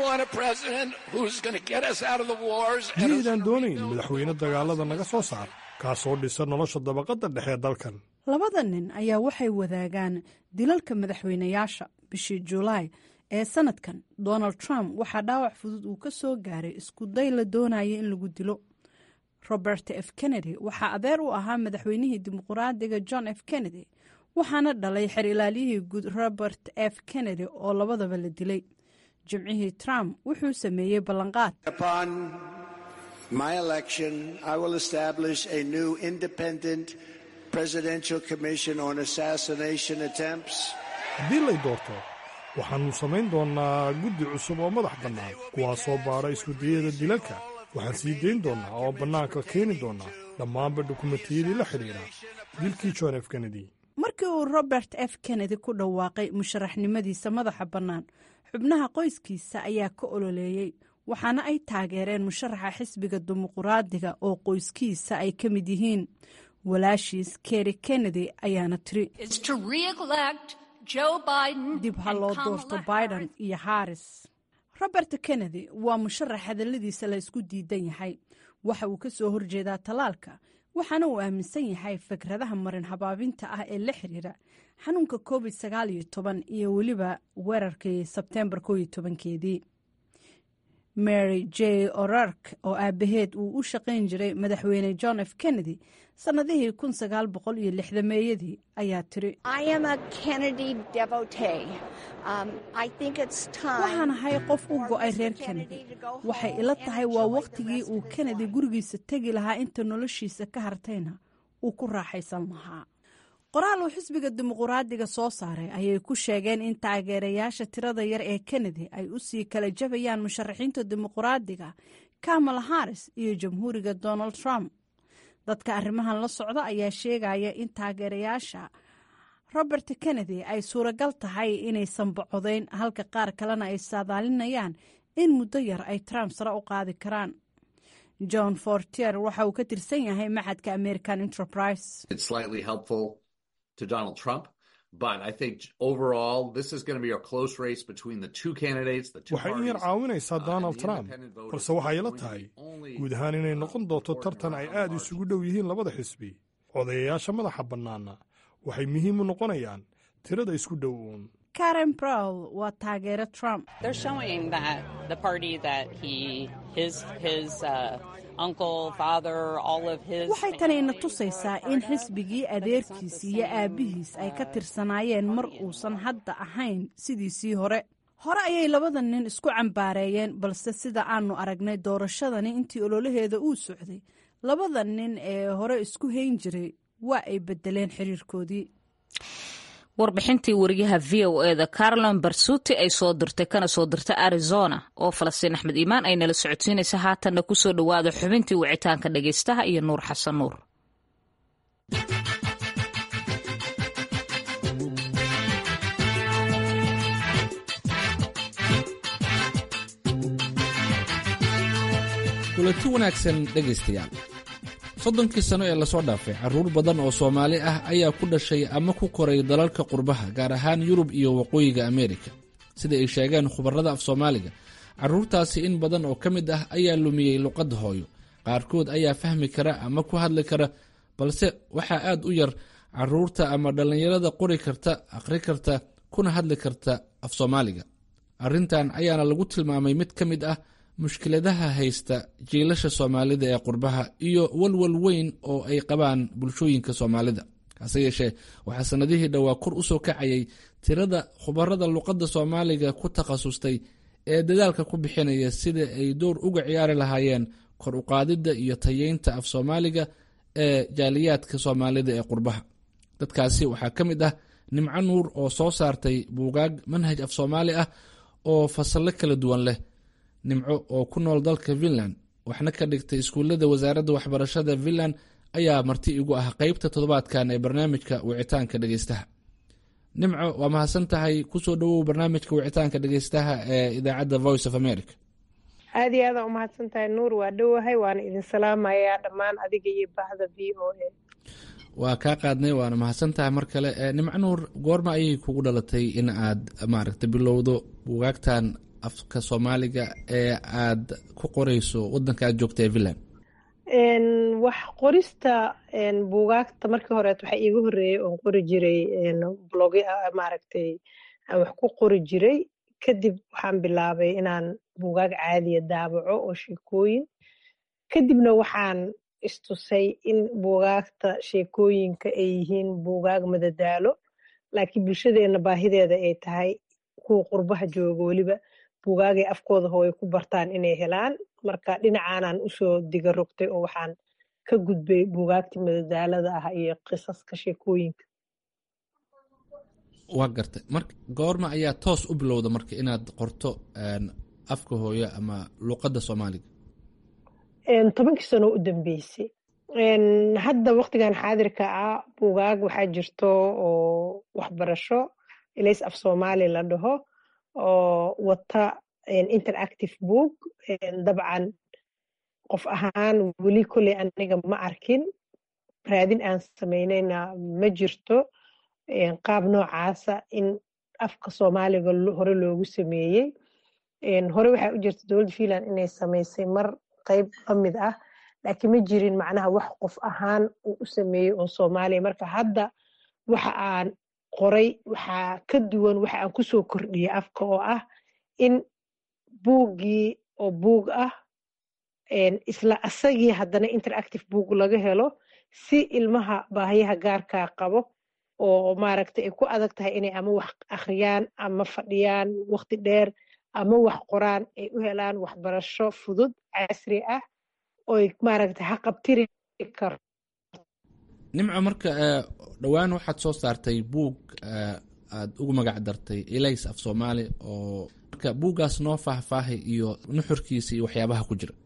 diidaan doonayn madaxweyne dagaalada naga soo saar kaasoo dhisa nolosha dabaqadda dhexe dalkan. labada nin ayaa waxay wadaagaan dilalka madaxweynayaasha. bishii Juulaay ee sanadkan Donald Trump waxaa dhaawac fudud uu ka soo gaaray isku day la doonaya in lagu dilo. Robert F. Kennedy waxaa adeer u ahaa madaxweynihii dimuqraadiga John F. Kennedy, waxaana dhalay xer ilaaliyihii guud Robert F. Kennedy oo labadaba la dilay. Jimcihii Trump wuxuu sameeyey ballanqaad. Upon my election, I will establish a new independent presidential commission on assassination attempts. haddii lay doorto waxaannu samayn doonnaa guddi cusub oo madax bannaan kuwaasoo baara iskudayada dilalka. waxaan sii dayn doonnaa oo bannaanka keeni doonnaa dhammaanba dukumentiyadii la xidhiidha dilkii John F. Kennedy. markii uu Robert F. Kennedy ku dhawaaqay musharaxnimadiisa madaxa bannaan, xubnaha qoyskiisa ayaa ka ololeeyey, waxaana ay taageereen musharaxa xisbiga dimuqraadiga oo qoyskiisa ay ka mid yihiin. walaashiis Kerry Kennedy ayaana tiri dib ha loo doorto Biden iyo Harris. Robert Kennedy waa musharax hadalladiisa la isku diidan yahay. waxa uu ka soo horjeedaa talaalka, waxaana uu aaminsan yahay fikradaha marin habaabinta ah ee la xiriira xanuunka COVID-19 iyo weliba weerarkii Sebtembar 11keedii. Mary J. O'Rourke oo aabaheed uu u shaqayn jiray madaxweyne John F. Kennedy sanadihii 1960meeyadii ayaa tiri waxaan ahay qof u go'ay reer Kennedy. waxay ila tahay waa waqtigii uu Kennedy gurigiisa tegi lahaa inta noloshiisa ka hartayna uu ku raaxaysan lahaa. qoraal uu xisbiga dimuqraadiga soo saaray ayay ku sheegeen in taageerayaasha tirada yar ee Kennedy ay u sii kala jabayaan musharaxiinta dimuqraadiga Kamala Harris iyo jamhuuriga Donald Trump. dadka arrimahan la socda ayaa sheegaya in taageerayaasha Robert Kennedy ay suuragal tahay inaysan bocodayn, halka qaar kalena ay saadaalinayaan in muddo yar ay Trump sare u qaadi karaan. John Fortier waxa uu ka tirsan yahay maxadka American Enterprise. It's slightly helpful to Donald Trump, but I think overall this is going to be a close race between the two candidates, the two parties. waxay yar caawinaysaa Donald Trump, balse waxay la tahay guud ahaan inay noqon doonto tartan ay aad isugu dhow yihiin labada xisbi. odayaasha madaxa bannaana waxay muhiim u noqonayaan tirada isku dhow uun. Karen Prowl waa taageere Trump. They're showing that the party that his uncle, father, all of his. waxay tanayna tusaysaa in xisbigii adeerkiis iyo aabihiis ay ka tirsanaayeen mar uusan hadda ahayn sidiisii hore. hore ayay labada nin isku cambaareeyeen, balse sida aanu aragnay doorashadani intii ololaheeda uu socday, labada nin ee hore isku hayn jiray waa ay bedeleen xiriirkoodii. warbixintii wariyaha v o eda Carolin Barsuti ay soo dirtay kana soo dirtay Arizona oo Falastiin Axmed Iimaan ay nala socodsiinaysa. haatanna ku soo dhawaada xubintii wicitaanka dhagaystaha iyo Nuur Xasan Nuur. kulanti wanaagsan dhegaystayaal. 30 sano ee lasoo dhaafay carruur badan oo Soomaali ah ayaa ku dhashay ama ku koray dalalka qurbaha, gaar ahaan Yurub iyo waqooyiga Ameerika. sida ay sheegeen khubarada af Soomaaliga, carruurtaasi in badan oo ka mid ah ayaa lumiyey luqadda hooyo. qaarkood ayaa fahmi kara ama ku hadli kara, balse waxaa aad u yar carruurta ama dhallinyarada qori karta, akhri karta, kuna hadli karta af Soomaaliga. arrintan ayaana lagu tilmaamay mid ka mid ah mushkiladaha haysta jiilasha Soomaalida ee qurbaha iyo walwal weyn oo ay qabaan bulshooyinka Soomaalida. hase yeeshee waxaa sanadihii dhowaa kor u soo kacayay tirada khubarada luqadda Soomaaliga ku takhasustay ee dadaalka ku bixinaya sida ay door uga ciyaari lahaayeen kor u qaadidda iyo tayeynta af Soomaaliga ee jaaliyaadka Soomaalida ee qurbaha. dadkaasi waxaa ka mid ah Nimco Nuur oo soo saartay buugaag manhaj af Soomaali ah oo fasallo kala duwan leh. nimco oo ku nool dalka Finland waxna ka dhigtay iskuullada wasaaradda waxbarashada Finland ayaa marti igu ah qaybta toddobaadkan ee barnaamijka wicitaanka dhegeystaha. nimco waa mahadsan tahay, kusoo dhawow barnaamijka wicitaanka dhegeystaha ee idaacadda Voice of America. aad iyo aad u mahadsan tahay Nuur, waa dhowahay, waana idin salaamayaa dhammaan adiga iyo bahda VOA. waa kaa qaadnay, waana mahadsan tahay mar kale. nimco Nuur, goorma ayay kugu dhalatay in aad maaragtay bilowdo buugaagtan afka Soomaaliga ee aad ku qorayso wadanka aad joogta ee Finland? wax qorista buugaagta markii hore waxaa iiga horeeyay oon qori jiray blog maaragtay aan wax ku qori jiray. kadib waxaan bilaabay inaan buugaag caadiya daabaco oo sheekooyin. kadibna waxaan istusay in buugaagta sheekooyinka ay yihiin buugaag madadaalo, laakiin bulshadeena baahideeda ay tahay kuwa qurbaha jooga weliba buugaagay afkooda hooy ku bartaan inay helaan. marka dhinacaanaan usoo diga rogtay oo waxaan ka gudbay buugaagtii madadaalada ah iyo qisaska sheekooyinka. waa gartay. marka goorma ayaa toos u bilowda marka inaad qorto afka hooyo ama luqadda Soomaaliga? 10 sano u dambeysay. hadda waqtigan xaadirka ah buugaag waxaa jirto oo waxbarasho ilays af Soomaali la dhaho oo wata interactive book. dabcan qof ahaan weli kolley aniga ma arkin, raadin aan samaynayna ma jirto qaab noocaasa in afka Soomaaliga hore loogu sameeyey. hore waxaa u jirta dowladda Finland inay samaysay mar qayb ka mid ah, laakiin ma jirin macnaha wax qof ahaan uu u sameeyey oo Soomaaliya. marka hadda waxa aan qoray waxaa ka duwan waxa aan kusoo kordhiyey afka, oo ah in buuggii oo buug ah isla asagii haddana interactive book laga helo si ilmaha baahiyaha gaarkaa qabo oo maaragtay ay ku adag tahay inay ama wax akhriyaan ama fadhiyaan waqti dheer ama wax qoraan ay u helaan waxbarasho fudud casri ah oo maaragtay haqabtiri karo. nimco, marka dhowaan waxaad soo saartay buug aad ugu magac dartay ilays af Soomaali, oo marka buuggaas noo faahfaahay iyo nuxurkiisa iyo waxyaabaha ku jira.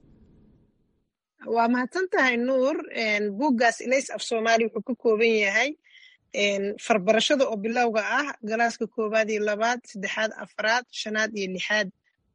waa mahadsan tahay Nuur. buuggaas ilays af Soomaali wuxuu ka kooban yahay farbarashada oo bilowga ah galaaska 1, 2, 3, 4, 5 iyo 6.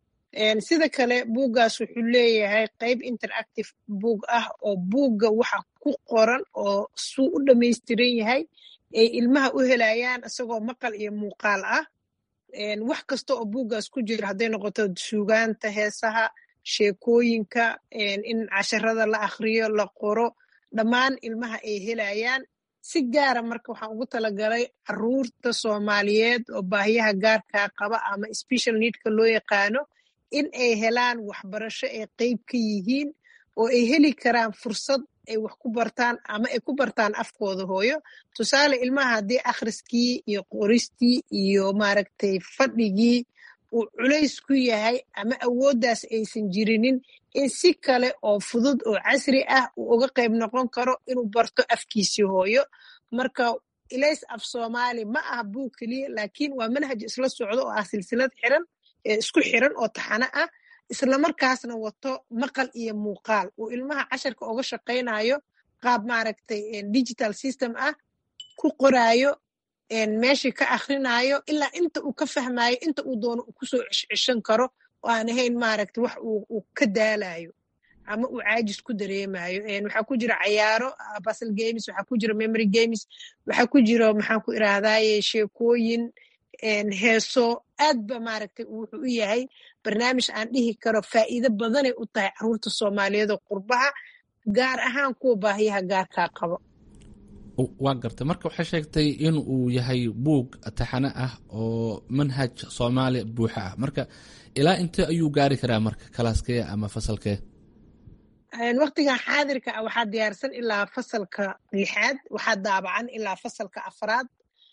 sida kale buuggaas wuxuu leeyahay qayb interactive book ah oo buugga waxa ku qoran oo suu u dhammaystiran yahay ay ilmaha u helayaan isagoo maqal iyo muuqaal ah. wax kasta oo buuggaas ku jira hadday noqoto suugaanta, heesaha, sheekooyinka, in casharada la akhriyo, la qoro, dhammaan ilmaha ay helayaan. si gaara marka waxaan ugu talagalay caruurta Soomaaliyeed oo baahiyaha gaarkaa qaba ama special needka loo yaqaano in ay helaan waxbarasho ay qayb ka yihiin oo ay heli karaan fursad ay wax ku bartaan ama ay ku bartaan afkooda hooyo. tusaale ilmaha haddii akhriskii iyo qoristii iyo maaragtay fadhigii uu culays ku yahay ama awooddaas aysan jirinin, in si kale oo fudud oo casri ah uu uga qayb noqon karo inuu barto afkiisii hooyo. marka ilays af Soomaali ma aha buug keliya, laakiin waa manhaj isla socdo oo ah silsilad xiran isku xiran oo taxane ah, isla markaasna wato maqal iyo muuqaal uu ilmaha casharka uga shaqaynayo qaab maaragtay digital system ah, ku qoraayo, meeshii ka akhrinayo ilaa inta uu ka fahmayo, inta uu doono uu kusoo ceshan karo oo aan ahayn maaragtay wax uu ka daalayo ama uu caajis ku dareemayo. waxaa ku jira cayaaro, puzzle games, waxaa ku jira memory games, waxaa ku jira maxaan ku irahdaye sheekooyin, heeso. aad ba maaragtay wuxuu u yahay barnaamij aan dhihi karo faa'iido badanay u tahay caruurta Soomaaliyeed oo qurbaha gaar ahaan kuwa baahiyaha gaarkaa qabo. waa gartay. marka waxay sheegtay in uu yahay buug taxane ah oo manhaj Soomaali buuxa ah. marka ilaa intee ayuu gaari karaa marka kalaaskee ama fasalkee? waqtigan xaadirka ah waxaa diyaarsan ilaa fasalka 6, waxaa daabacan ilaa fasalka 4.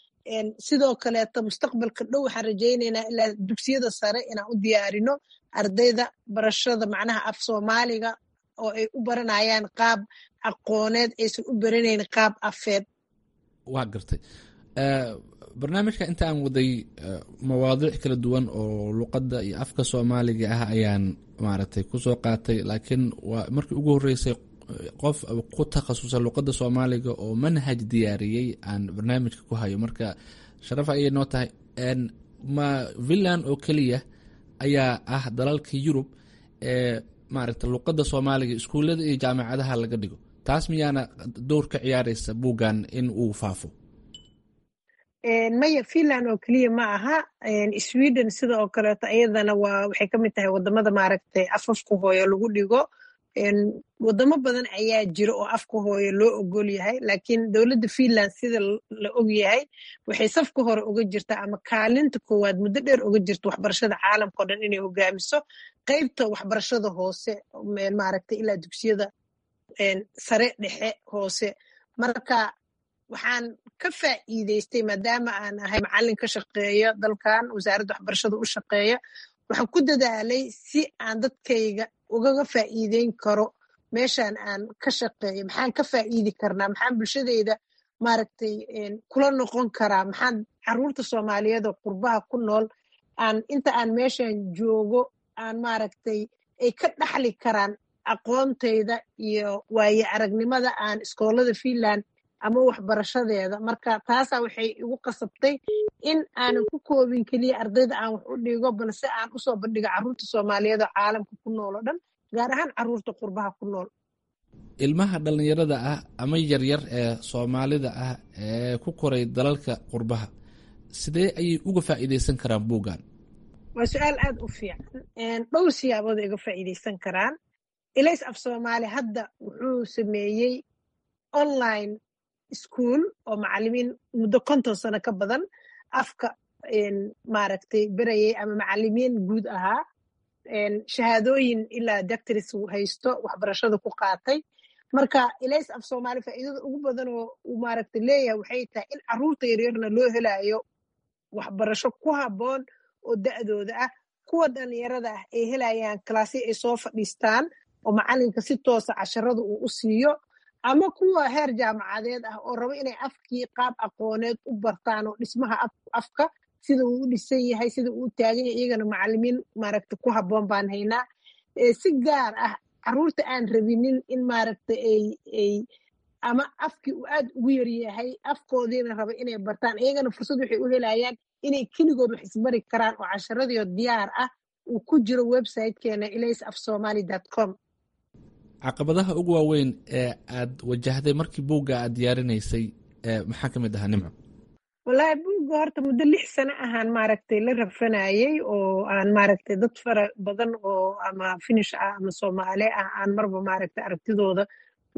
sidoo kaleeto mustaqbalka dhow waxaan rajaynaynaa ilaa dugsiyada sare inaan u diyaarino ardayda barashada macnaha af Soomaaliga oo ay u baranayaan qaab aqooneed aysan u baranayn qaab afeed. waa gartay. barnaamijka inta aan waday mawaadiic kala duwan oo luqadda iyo afka soomaaliga ah ayaan maaragtay kusoo qaatay, laakiin waa markii ugu horreysay qof ku takhasusay luqadda soomaaliga oo manhaj diyaariyey aan barnaamijka ku hayo, marka sharaf ayay noo tahay. ma finland oo keliya ayaa ah dalalka yurub ee maaragta luqadda soomaaliga iskuullada iyo jaamacadaha laga dhigo? taas miyaana dowr ka ciyaaraysa buuggan in uu faafo? maya, finland oo keliya ma aha. sweden sida oo kaleeto iyadana waxay ka mid tahay wadamada maaragtay afafka hooyo lagu dhigo. wadamo badan ayaa jira oo afka hooyo loo ogol yahay, laakiin dowladda finland sida la og yahay waxay safka hore uga jirtaa ama kaalinta koowaad muddo dheer uga jirta waxbarashada caalamka o dhan inay hogaamiso qaybta waxbarashada hoose maaragtay ilaa dugsiyada sare dhexe hoose. marka waxaan ka faa'iidaystay maadaama aan ahay macallin ka shaqeeya dalkan wasaaradda waxbarashada u shaqeeya, waxaan ku dadaalay si aan dadkayga ugaga faa'iideyn karo meeshaan aan ka shaqeeyo. maxaan ka faa'iidi karnaa, maxaan bulshadeyda maaragtay kula noqon karaa, maxaan caruurta soomaaliyeed oo qurbaha ku nool inta aan meeshaan joogo aan maaragtay ay ka dhaxli karaan aqoontayda iyo waaye aragnimada aan iskoolada finland ama waxbarashadeeda. marka taasaa waxay igu qasabtay in aanan ku koobin keliya ardayda aan wax u dhigo, balse aan usoo bandhigo caruurta soomaaliyeed oo caalamka ku nool oo dhan, gaar ahaan caruurta qurbaha ku nool. ilmaha dhallinyarada ah ama yaryar ee soomaalida ah ee ku koray dalalka qurbaha sidee ayay uga faa'iidaysan karaan buuggan? waa su-aal aad u fiican. dhowr siyaabood ay uga faa'iidaysan karaan. ilays af soomaali hadda wuxuu sameeyey online school oo macallimiin muddo 50 sano ka badan afka maaragtay berayay ama macallimiin guud ahaa, shahaadooyin ilaa doctors haysto waxbarashada ku qaatay. marka ilays af soomaali faa'iidada ugu badan oo uu maaragtay leeyahay waxay tahay in caruurta yaryarna loo helayo waxbarasho ku habboon oo da'dooda ah. kuwa dhallinyarada ah ay helayaan kalaasyo ay soo fadhiistaan oo macallinka si toosa casharada uu u siiyo, ama kuwa heer jaamacadeed ah oo rabo inay afkii qaab aqooneed u bartaan oo dhismaha afka sida uu u dhisan yahay, sida uu u taagan yahay, iyagana macallimiin maaragtay ku habboon baan haynaa. si gaar ah caruurta aan rabinin in maaragtay ay ama afkii uu aad ugu yaryahay afkoodiina raba inay bartaan, iyagana fursad waxay u helayaan inay keligood wax isbari karaan oo casharadiio diyaar ah uu ku jiro websitekeena ilaysafsomali.com. caqabadaha ugu waaweyn ee aad wajahday markii buugga aad diyaarinaysay maxaa ka mid ahaa Nimco? wallaahi buugga horta muddo 6 sano ahaan maaragtay la rafanayay oo aan maaragtay dad fara badan oo ama finish ah ama Soomaali ah aan marba maaragtay aragtidooda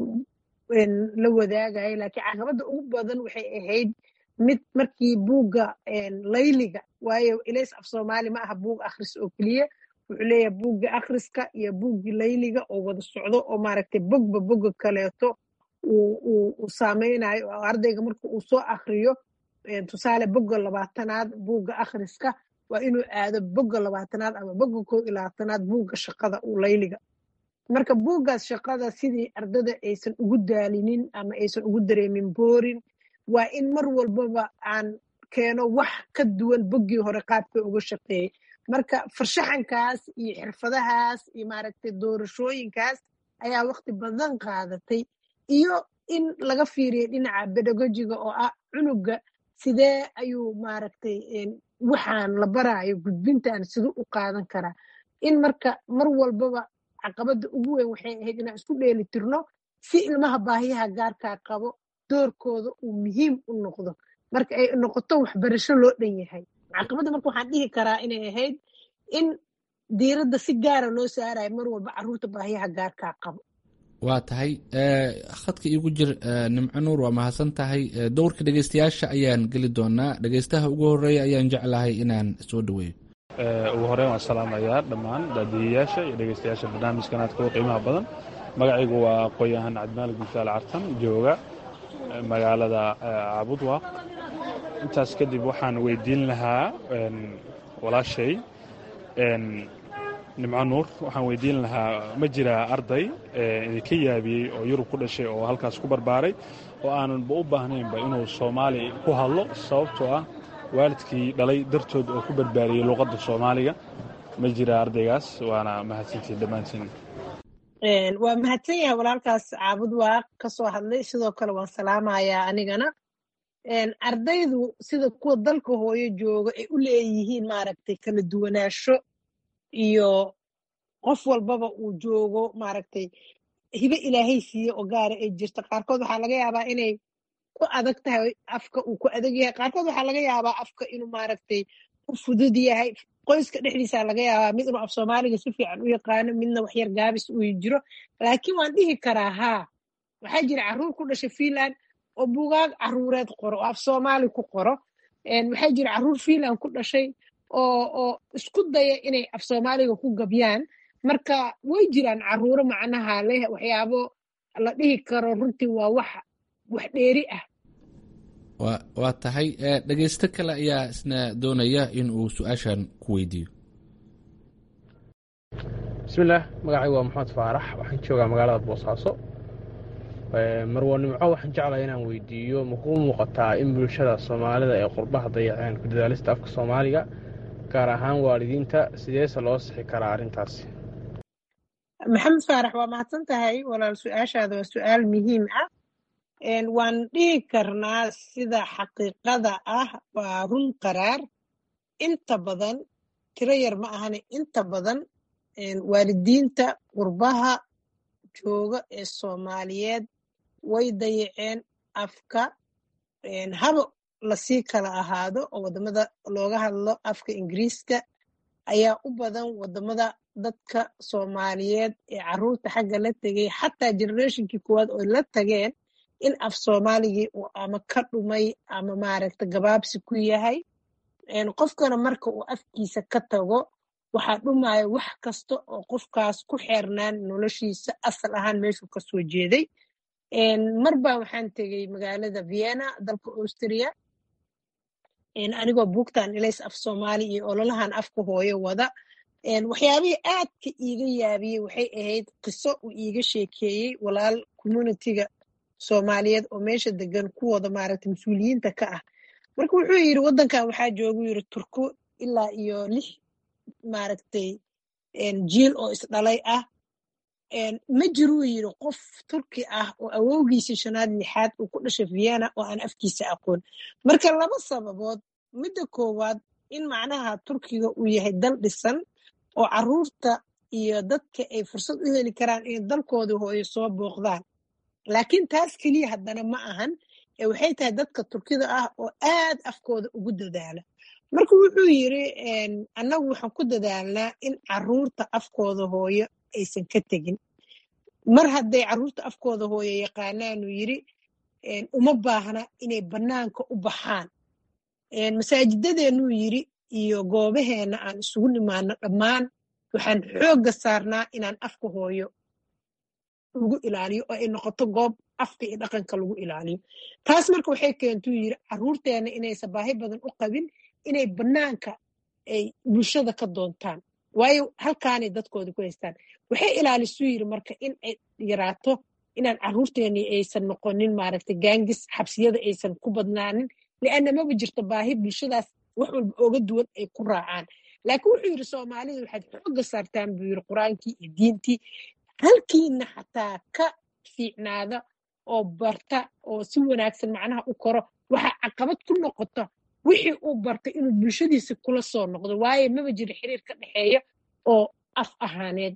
la wadaagay, laakiin caqabada ugu badan waxay ahayd mid markii buugga layliga, waayo ilays af Soomaali ma aha buug akhris oo keliya, wuxuu leeyahay buugga akhriska iyo buuggii layliga oo wada socdo oo maaragtay bogga kaleeto uu saameynayo oo ardayga marka uu soo akhriyo tusaale bogga 20aad buugga akhriska waa inuu aado bogga 20aad ama bogga 21aad buugga shaqada uu layliga. marka buuggaas shaqada sidii ardada aysan ugu daalinin ama aysan ugu dareemin boorin, waa in mar walbaba aan keeno wax ka duwan boggii hore qaabka uga shaqeeyey. marka farshaxankaas iyo xirfadahaas iyo maaragtay doorashooyinkaas ayaa waqti badan qaadatay, iyo in laga fiiriyo dhinaca pedagogiga oo ah cunuga sidee ayuu maaragtay waxaan la baraayo gudbintan siduu u qaadan karaa. in marka mar walbaba caqabada ugu weyn waxay ahayd inaan isku dheeli tirno si ilmaha baahiyaha gaarkaa qabo doorkooda uu muhiim u noqdo, marka ay noqoto waxbarasho loo dhan yahay. caqabada marka waxaan dhihi karaa inay ahayd in diiradda si gaara loo saarayo mar walba caruurta baahiyaha gaarkaa qabo. waa tahay khadka iigu jir Nimco Nuur, waa mahadsan tahay. dowrka dhegeystayaasha ayaan geli doonaa. dhegeystaha ugu horeeya ayaan jeclahay inaan soo dhaweeyo. ugu horeyn waan salaamayaa dhammaan daadiyayaasha iyo dhegeystayaasha barnaamijkan aad kuwa qiimaha badan. magacaygu waa aqoon-yahan cabdimaalig gusaale cartan, jooga magaalada Cabudwaaq. intaas kadib waxaan weydiin lahaa walaashay nimco nuur waxaan weydiin lahaa ma jiraa arday idinka yaabiyey oo yurub ku dhashay oo halkaas ku barbaaray oo aananba u baahnaynba inuu soomaali ku hadlo sababtoo ah waalidkii dhalay dartood oo ku barbaariyey luuqadda soomaaliga ma jiraa ardaygaas waana mahadsantiin dhammaantiin waa mahadsan yahay walaalkaas caabud waa ka soo hadlay sidoo kale waan salaamayaa anigana ardaydu sida kuwa dalka hooyo jooga ay u leeyihiin maaragtay kala duwanaansho iyo qof walbaba uu joogo maaragtay hibe ilaahay siiye oo gaara ay jirto qaarkood waxaa laga yaabaa inay ku adag tahay afka uu ku adag yahay qaarkood waxaa laga yaabaa afka inuu maaragtay u fudud yahay qoyska dhexdiisa laga yaabaa mid inuu af soomaaliga si fiican u yaqaano midna waxyar gaabis uu jiro laakiin waan dhihi karaa haa waxaa jira carruur ku dhashay Finland oo buugaag carruureed qoro oo af soomaali ku qoro waxaa jira carruur Finland ku dhashay oo isku daya inay af soomaaliga ku gabyaan marka way jiraan carruuro macnaha leh waxyaabo la dhihi karo runtii waa wax dheeri ah waa tahay dhegaysto kale ayaa isna doonaya in uu su-aashan ku weydiiyo bismillaah magacaygu waa maxamed faarax waxaan joogaa magaalada boosaaso marwo nimco waxaan jeclahay inaan weydiiyo makuu muuqataa in bulshada soomaalida ee qurbaha dayaceen ku dadaalista afka soomaaliga gaar ahaan waalidiinta sideese loo sixi karaa arrintaasi maxamed faarax waa mahadsan tahay walaal su-aashaada waa su-aal muhiim ah waan dhihi karnaa sida xaqiiqada ah waa run qaraar inta badan tiro yar ma ahane inta badan waalidiinta qurbaha jooga ee soomaaliyeed way dayaceen afka haba lasii kala ahaado oo wadamada looga hadlo afka ingiriiska ayaa u badan wadamada dadka soomaaliyeed ee carruurta xagga la tegay xataa generationkii koowaad oo la tageen in af soomaaligii uu ama ka dhumay ama maaragta gabaabsi ku yahay qofkana marka uu afkiisa ka tago waxaa dhumaya wax kasta oo qofkaas ku xeernaan noloshiisa asal ahaan meeshuu ka soo jeeday marbaa waxaan tegey magaalada Vienna dalka Austria anigoo buugtan ilays af soomaali iyo ololahan afka hooyo wada waxyaabihii aadka iiga yaabiyey waxay ahayd qiso uu iiga sheekeeyey walaal communityga soomaaliyeed oo meesha degan kuwooda maaragtay mas-uuliyiinta ka ah marka wuxuu yidhi waddankan waxaa joogu yidhi turko ilaa iyo 6 maaragtay jiil oo isdhalay ah ma jiruu yidhi qof turki ah oo awowgiisii 5aad 6aad uu ku dhashay Vienna oo aan afkiisa aqoon marka laba sababood midda koowaad in macnaha turkiga uu yahay dal dhisan oo carruurta iyo dadka ay fursad u heli karaan inay dalkooda hooyo soo booqdaan laakiin taas keliya haddana ma ahan waxay tahay dadka turkida ah oo aad afkooda ugu dadaala marka wuxuu yidhi annagu waxaan ku dadaalnaa in carruurta afkooda hooyo aysan ka tegin mar hadday carruurta afkooda hooyo yaqaanaanuu yidhi uma baahna inay bannaanka u baxaan masaajidadeenuu yidhi iyo goobaheenna aan isugu nimaano dhammaan waxaan xoogga saarnaa inaan afka hooyo lagu ilaaliyo oo ay noqoto goob afka iyo dhaqanka lagu ilaaliyo taas marka waxay keentuu yidhi carruurteenna inaysan baahi badan u qabin inay bannaanka ay bulshada ka doontaan waayo halkaanay dadkooda ku haystaan waxay ilaalisuu yidhi marka in ay yaraato inaan carruurteennii aysan noqonin maaragtay gaangis xabsiyada aysan ku badnaanin li'anna maba jirto baahi bulshadaas wax walba oga duwan ay ku raacaan laakiin wuxuu yidhi soomaalida waxaad xoogga saartaan buu yidhi qur-aankii iyo diintii halkiina xataa ka fiicnaada oo barta oo si wanaagsan macnaha u koro waxaa caqabad ku noqoto wixii uu bartay inuu bulshadiisa kula soo noqdo waayo maba jiro xiriir ka dhexeeya oo af ahaaneed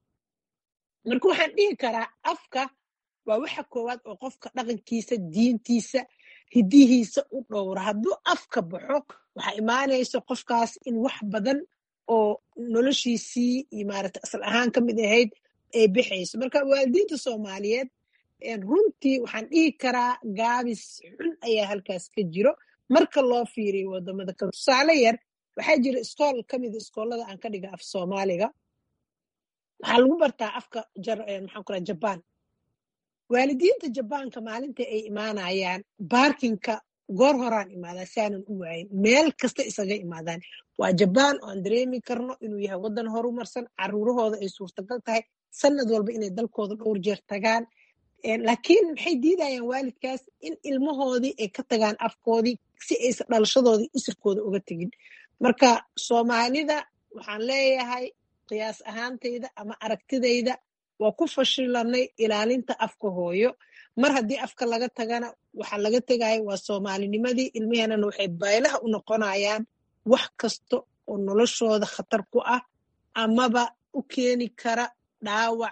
marka waxaan dhihi karaa afka waa waxa koowaad oo qofka dhaqankiisa diintiisa hidihiisa u dhowra hadduu afka baxo waxaa imaanaysa qofkaas in wax badan oo noloshiisii iyo maaragta asal ahaan ka mid ahayd ay bixayso marka waalidiinta soomaaliyeed runtii waxaan dhihi karaa gaabis xun ayaa halkaas ka jiro marka loo fiiriyo wadamada kale tusaale yar waxaa jira iskool ka mid iskoolada aan ka dhiga af soomaaliga waxaa lagu bartaa afka maxaan ku raha jabaan waalidiinta jabaanka maalinta ay imaanayaan baarkinka goor horaan imaadaa si aanan u waayin meel kasta isaga imaadaan. waa Jabaan oo aan dareemi karno inuu yahay waddan horumarsan, caruurahooda ay suurtagal tahay sanad walba inay dalkooda dhowr jeer tagaan. laakiin maxay diidayaan waalidkaas in ilmahoodii ay ka tagaan afkoodii si aysan dhalashadoodii isirkooda uga tegin. marka Soomaalida waxaan leeyahay qiyaas ahaantayda ama aragtidayda waa ku fashilanay ilaalinta afka hooyo. mar haddii afka laga tagana waxaa laga tegaya waa Soomaalinimadii. ilmaheenana waxay baylaha u noqonayaan wax kasta oo noloshooda khatar ku ah amaba u keeni kara dhaawac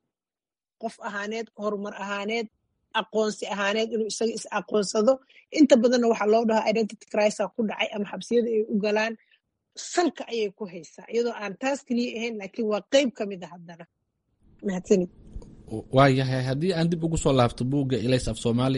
qof ahaaneed, horumar ahaaneed, aqoonsi ahaaneed inuu isaga is aqoonsado. inta badanna waxaa loo dhahaa identity crisis ku dhacay ama xabsiyada ay u galaan salka ayay ku haysaa iyadoo aan taas keliya ahayn laakiin waa qayb ka mid a haddana. mahadsanid. waayahay haddii aan dib ugu soo laabto buugga Ilays af Soomaali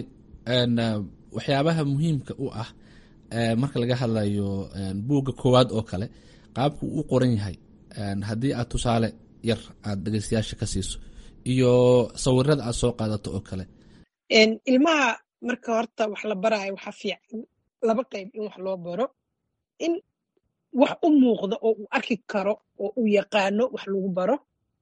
waxyaabaha muhiimka u ah marka laga hadlayo buugga koowaad oo kale qaabku u qoran yahay haddii aad tusaale yar aad dhegeystayaasha ka siiso iyo sawirada aad soo qaadato oo kale. ilmaha marka horta wax la baraayo waxaa fiican laba qayb in wax loo baro, in wax u muuqdo oo uu arki karo oo uu yaqaano wax lagu baro,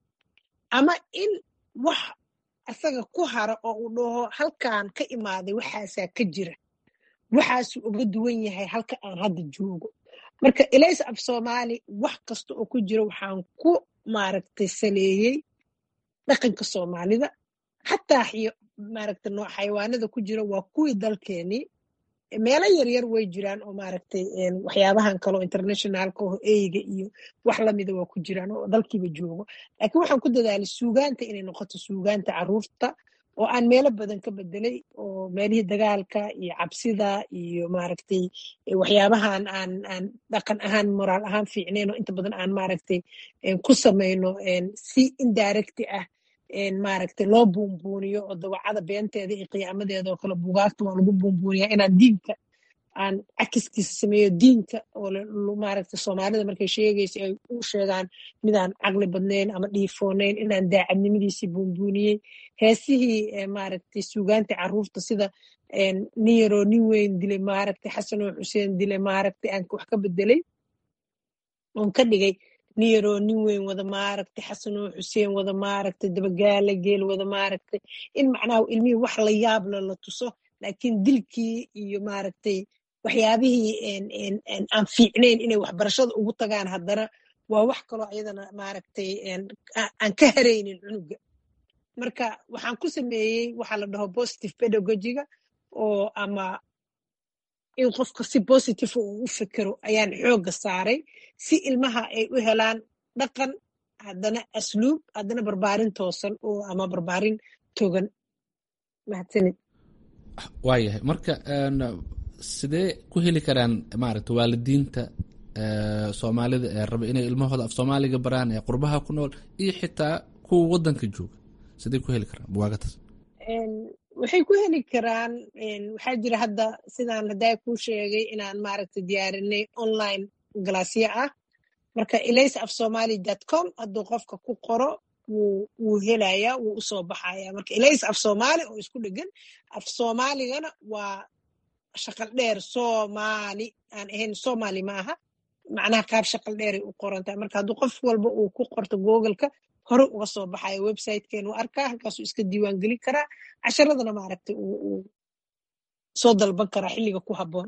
ama in wax asaga ku haro oo uu dhaho halkaan ka imaaday waxaasaa ka jira, waxaasuu uga duwan yahay halka aan hadda joogo. marka Ilays af Soomaali wax kasta oo ku jira waxaan ku maaragtay saleeyey dhaqanka Soomaalida. xataa maaragtay nooc xayawaanada ku jira waa kuwii dalkeenii. meelo yaryar way jiraan oo maaragtay waxyaabahan kaloo internationalka oo eyga iyo wax lamida waa ku jiraan oo dalkiiba joogo. laakiin waxaan ku dadaalay suugaanta inay noqoto suugaanta caruurta oo aan meelo badan ka bedelay oo meelihii dagaalka iyo cabsida iyo maaragtay waxyaabahan aan dhaqan ahaan moraal ahaan fiicnayn oo inta badan aan maaragtay ku samayno si indirecti ah maaragtay loo buunbuuniyo oo dawacada beenteeda iyo qiyaamadeeda oo kale buugaagta waa lagu buunbuuniyaa inaan diinka aan cakiskiisa sameeyo diinka oo maaragtay Soomaalida markay sheegayso ay u sheegaan midaan caqli badnayn ama dhiifoonayn inaan daacadnimadiisii buunbuuniyey. heesihii maaragtay suugaanta caruurta sida nin yaroo nin weyn dilay maaragtay xasan oo xuseen dilay maaragtay aan wax ka bedelay oon ka dhigay nin yaroo nin weyn wada maaragtay xasan oo xuseen wada maaragtay dabagaala geel wada maaragtay in macnaha ilmihii wax la yaab la tuso, laakiin dilkii iyo maaragtay waxyaabihii aan fiicnayn inay waxbarashada ugu tagaan haddana waa wax kaloo ayadana maaragtay aan ka haraynin cunuga. marka waxaan ku sameeyey waxaa la dhaho positive pedagogiga oo ama in qofka si positive uu u fikiro ayaan xooga saaray si ilmaha ay u helaan dhaqan haddana asluub haddana barbaarin toosan oo ama barbaarin togan. mahadsanid. waayahay marka sidee ku heli karaan maaragta waalidiinta Soomaalida ee raba inay ilmahooda af Soomaaliga baraan ee qurbaha ku nool iyo xitaa kuwa wadanka jooga sidee ku heli karaan buugaagtaas? waxay ku heli karaan waxaa jira hadda sidaan haddaa kuu sheegay inaan maaragtay diyaarinay online galaasyo ah. marka ilaysafsomali.com hadduu qofka ku qoro wuu helayaa, wuu usoo baxayaa. marka Ilays af Soomaali oo isku dhegan, af Soomaaligana waa shaqal dheer Soomaali aan ahayn Soomaali maaha, macnaha qaab shaqal dheeray u qorantahay. marka hadduu qof walba uu ku qorto googleka hore uga soo baxaya websitekeenu arkaa, halkaasuu iska diiwaan gelin karaa casharadana maaragtay uu soo dalban karaa xilliga ku habboon.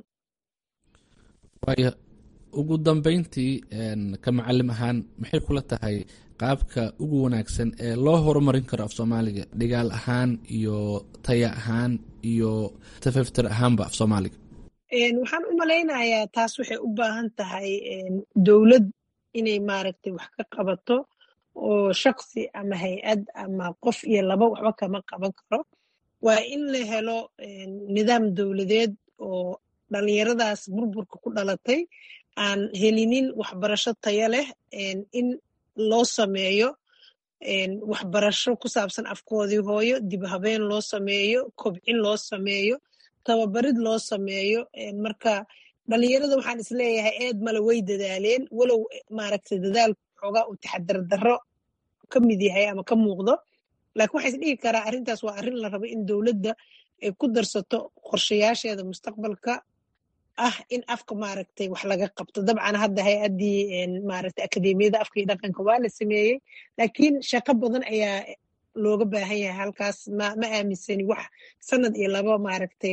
waayo ugu dambeyntii ka macalim ahaan maxay kula tahay qaabka ugu wanaagsan ee loo horumarin karo af Soomaaliga dhigaal ahaan iyo taya ahaan iyo tafaftir ahaanba af Soomaaliga? waxaan u malaynayaa taas waxay u baahan tahay dowlad inay maaragtay wax ka qabato oo shakhsi ama hay-ad ama qof iyo laba waxba kama qaban karo. waa in la helo nidaam dowladeed oo dhalinyaradaas burburka ku dhalatay aan helinin waxbarasho tayo leh in loo sameeyo waxbarasho ku saabsan afkoodii hooyo, dib habeen loo sameeyo, kobcin loo sameeyo, tababarid loo sameeyo. marka dhalinyarada waxaan isleeyahay eed male way dadaaleen, walow maaragtay dadaalku xoogaa uu taxadar darro ka mid yahay ama ka muuqdo. laakiin waxaa is dhihi karaa arrintaas waa arrin la rabo in dowladda ay ku darsato qorshayaasheeda mustaqbalka ah in afka maaragtay wax laga qabto. dabcan hadda hay-addii maaragtay akademiyada afka iyo dhaqanka waa la sameeyey, laakiin shaqo badan ayaa looga baahan yahay halkaas. ma aaminsani wax sanad iyo labo maaragtay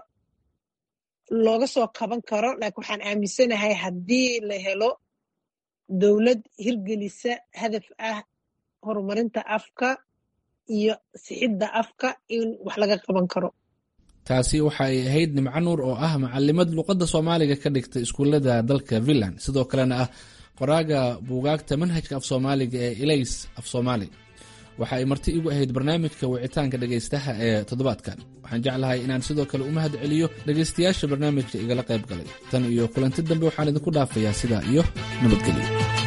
looga soo kaban karo, laakiin waxaan aaminsanahay haddii la helo dowlad hirgelisa hadaf ah horumarinta afka iyo sixidda afka in wax laga qaban karo. taasi waxa ay ahayd Nimco Nuur oo ah macalimad luqadda Soomaaliga ka dhigta iskuulada dalka Finland, sidoo kalena ah qoraaga buugaagta manhajka af Soomaaliga ee Ilays af Soomaali. waxa ay marti igu ahayd barnaamijka wicitaanka dhagaystaha ee toddobaadkan. waxaan jeclahay inaan sidoo kale u mahad celiyo dhagaystayaasha barnaamijka igala qayb galay. tan iyo kulanti dambe waxaan idinku dhaafayaa sidaa iyo nabadgelyo.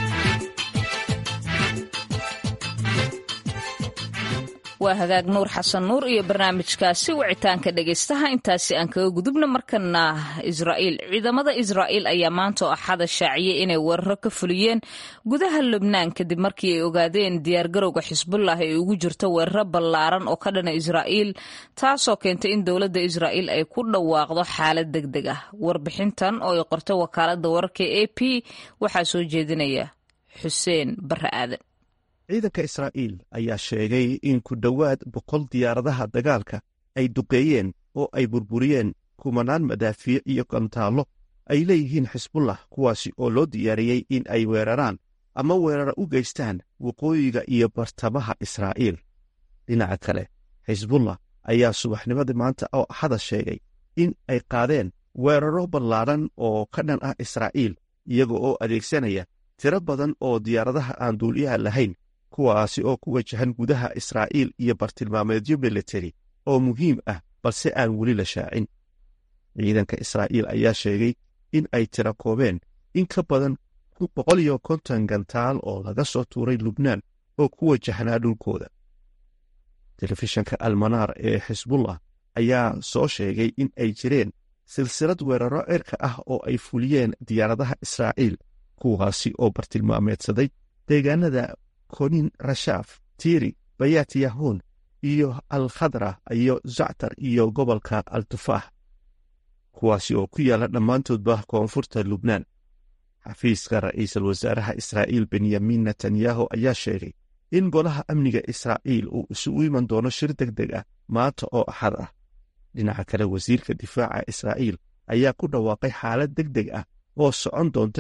waa hagaag Nuur Xasan Nuur iyo barnaamijkaasi wicitaanka dhagaystaha. intaasi aan kaga gudubno markana Israa'iil. ciidamada Israa'iil ayaa maanta oo Axada shaaciyay inay weeraro ka fuliyeen gudaha Lubnaan kadib markii ay ogaadeen diyaargarowga Xisbullah ee ugu jirto weeraro ballaaran oo ka dhana Israa'iil, taasoo keentay in dowladda Israa'iil ay ku dhawaaqdo xaalad degdeg ah. warbixintan oo ay qortay wakaaladda wararka AP waxaa soo jeedinaya Xuseen Barre Aadan. ciidanka Israa'iil ayaa sheegay in ku dhowaad 100 diyaaradaha dagaalka ay duqeeyeen oo ay burburiyeen kumanaan madaafiic iyo gantaallo ay leeyihiin Xisbullah, kuwaasi oo loo diyaariyey in ay weeraraan ama weeraro u geystaan waqooyiga iyo bartamaha Israa'iil. dhinaca kale, Xisbullah ayaa subaxnimadii maanta oo Axada sheegay in ay qaadeen weeraro ballaaran oo ka dhan ah Israa'iil, iyaga oo adeegsanaya tiro badan oo diyaaradaha aan duuliyaha lahayn, kuwaasi oo ku wajahan gudaha Israa'iil iyo bartilmaameedyo militari oo muhiim ah balse aan weli la shaacin. ciidanka Israa'iil ayaa sheegay in ay tiro koobeen in ka badan 150 gantaal oo laga soo tuuray Lubnaan oo ku wajahnaa dhulkooda. telefishanka Almanaar ee Xisbullah ayaa soo sheegay in ay jireen silsilad weeraro cirka ah oo ay fuliyeen diyaaradaha Israa'iil, kuwaasi oo bartilmaameedsaday deegaanada Konin Rashaaf, Tiiri, Bayat Yahuun iyo Al-Khadra iyo Zactar iyo gobolka Al-Tufaax, kuwaasi oo ku yaala dhammaantoodba koonfurta Lubnaan. xafiiska ra'iisul wasaaraha Israa'iil Benyamin Netanyahu ayaa sheegay in golaha amniga Israa'iil uu isugu iman doono shir degdeg ah maanta oo Axad ah. dhinaca kale, wasiirka difaaca Israa'iil ayaa ku dhawaaqay xaalad degdeg ah oo socon doonta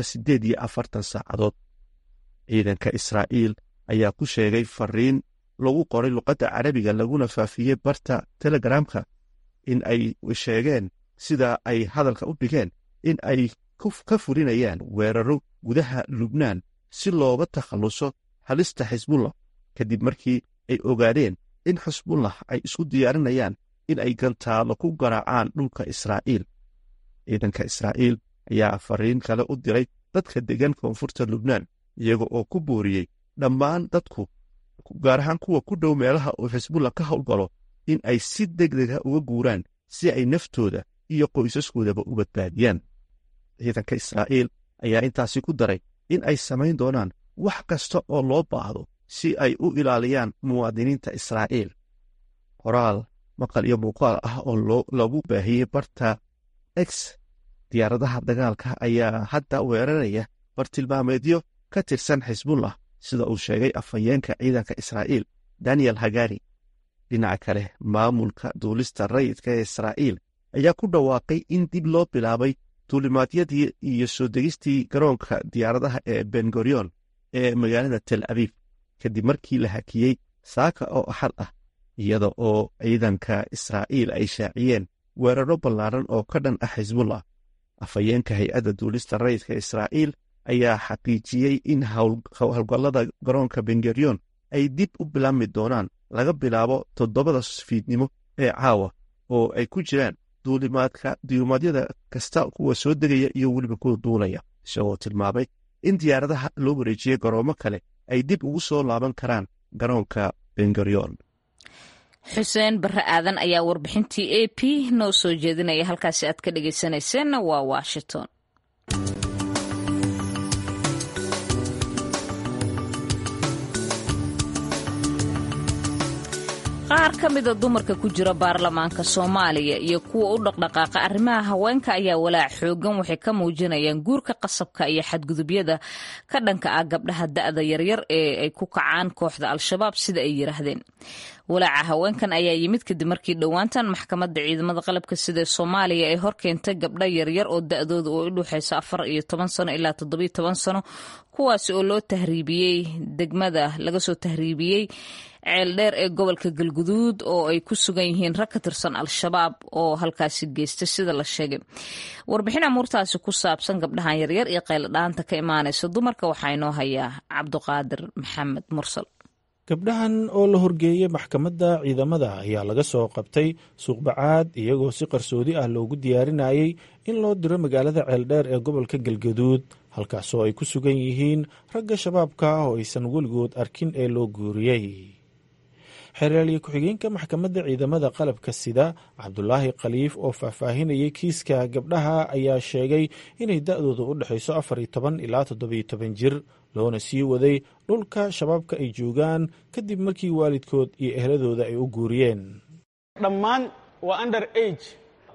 48 saacadood. ciidanka Israa'iil ayaa ku sheegay fariin lagu qoray luqadda Carabiga laguna faafiyey barta Telegramka in ay sheegeen sida ay hadalka u dhigeen in ay ka fulinayaan weeraro gudaha Lubnaan si looga takhaluso halista Xisbullah, kadib markii ay ogaadeen in Xisbullah ay isku diyaarinayaan in ay gantaalo ku garaacaan dhulka Israa'iil. ciidanka Israa'iil ayaa fariin kale u diray dadka degan koonfurta Lubnaan, iyaga oo ku booriyey dhammaan dadku, gaar ahaan kuwa ku dhow meelaha uu Xisbullah ka howlgalo, in ay si degdega uga guuraan si ay naftooda iyo qoysaskoodaba u badbaadiyaan. ciidanka Israa'iil ayaa intaasi ku daray in ay samayn doonaan wax kasta oo loo baahdo si ay u ilaaliyaan muwaadiniinta Israa'iil. qoraal, maqal iyo muuqaal ah oo lagu baahiyey barta X, diyaaradaha dagaalka ayaa hadda weeraraya bartilmaameedyo ka tirsan Xisbullah, sida uu sheegay afhayeenka ciidanka Israa'iil Daniel Hagari. dhinaca kale, maamulka duulista rayidka ee Israa'iil ayaa ku dhawaaqay in dib loo bilaabay duulimaadyadii iyo soo degistii garoonka diyaaradaha ee Ben Gurion ee magaalada Tel Aviv, kadib markii la hakiyey saaka oo Axad ah, iyada oo ciidanka Israa'iil ay shaaciyeen weeraro ballaaran oo ka dhan ah Xisbullah. afhayeenka hay-adda duulista rayidka Israa'iil ayaa xaqiijiyey in howlgallada garoonka Ben Gurion ay dib u bilaabmi doonaan laga bilaabo 7 fiidnimo ee caawa, oo ay ku jiraan duulimaadyada kasta kuwa soo degaya iyo weliba kuwa duulaya, isagoo tilmaamay in diyaaradaha loo wareejiyey garoomo kale ay dib ugu soo laaban karaan garoonka Ben Gurion. Xuseen Barre Aadan ayaa warbixintii AP noo soo jeedinaya. halkaasi aad ka dhagaysanayseena waa Washington. qaar ka mida dumarka ku jira baarlamaanka Soomaaliya iyo kuwa u dhaqdhaqaaqa arrimaha haweenka ayaa walaac xoogan waxay ka muujinayaan guurka qasabka iyo xadgudubyada ka dhanka ah gabdhaha da'da yaryar ee ay ku kacaan kooxda Al-Shabaab sida ay yiraahdeen. walaaca haweenkan ayaa yimid kadib markii dhowaantan maxkamadda ciidamada qalabka sida Soomaaliya ay horkeentay gabdho yaryar oo da'doodu u dhaxayso 14 sano ilaa 17 sano kuwaas oo loo tahriibiyay degmada laga soo tahriibiyay ceeldheer ee gobolka Galguduud oo ay ku sugan yihiin rag ka tirsan Al-Shabaab oo halkaasi geystay sida la sheegay. Warbixin amuurtaasi ku saabsan gabdhahan yaryar iyo qayladhaanta ka imaanaysa dumarka waxaa inoo hayaa Cabduqaadir Maxamed Mursal. gabdhahan oo la horgeeyey maxkamadda ciidamada ayaa laga soo qabtay suuqbacaad iyagoo si qarsoodi ah loogu diyaarinayay in loo diro magaalada ceeldheer ee gobolka Galguduud halkaasoo ay ku sugan yihiin ragga shabaabka ah oo aysan weligood arkin ee loo guuriyey. xeeryaaliye ku-xigeenka maxkamadda ciidamada qalabka sida Cabdulaahi Khaliif oo faahfaahinayay kiiska gabdhaha ayaa sheegay inay da'dooda u dhaxayso 14 ilaa 17 jir loona sii waday dhulka shabaabka ay joogaan kadib markii waalidkood iyo ehladooda ay u guuriyeen. dhammaan waa under age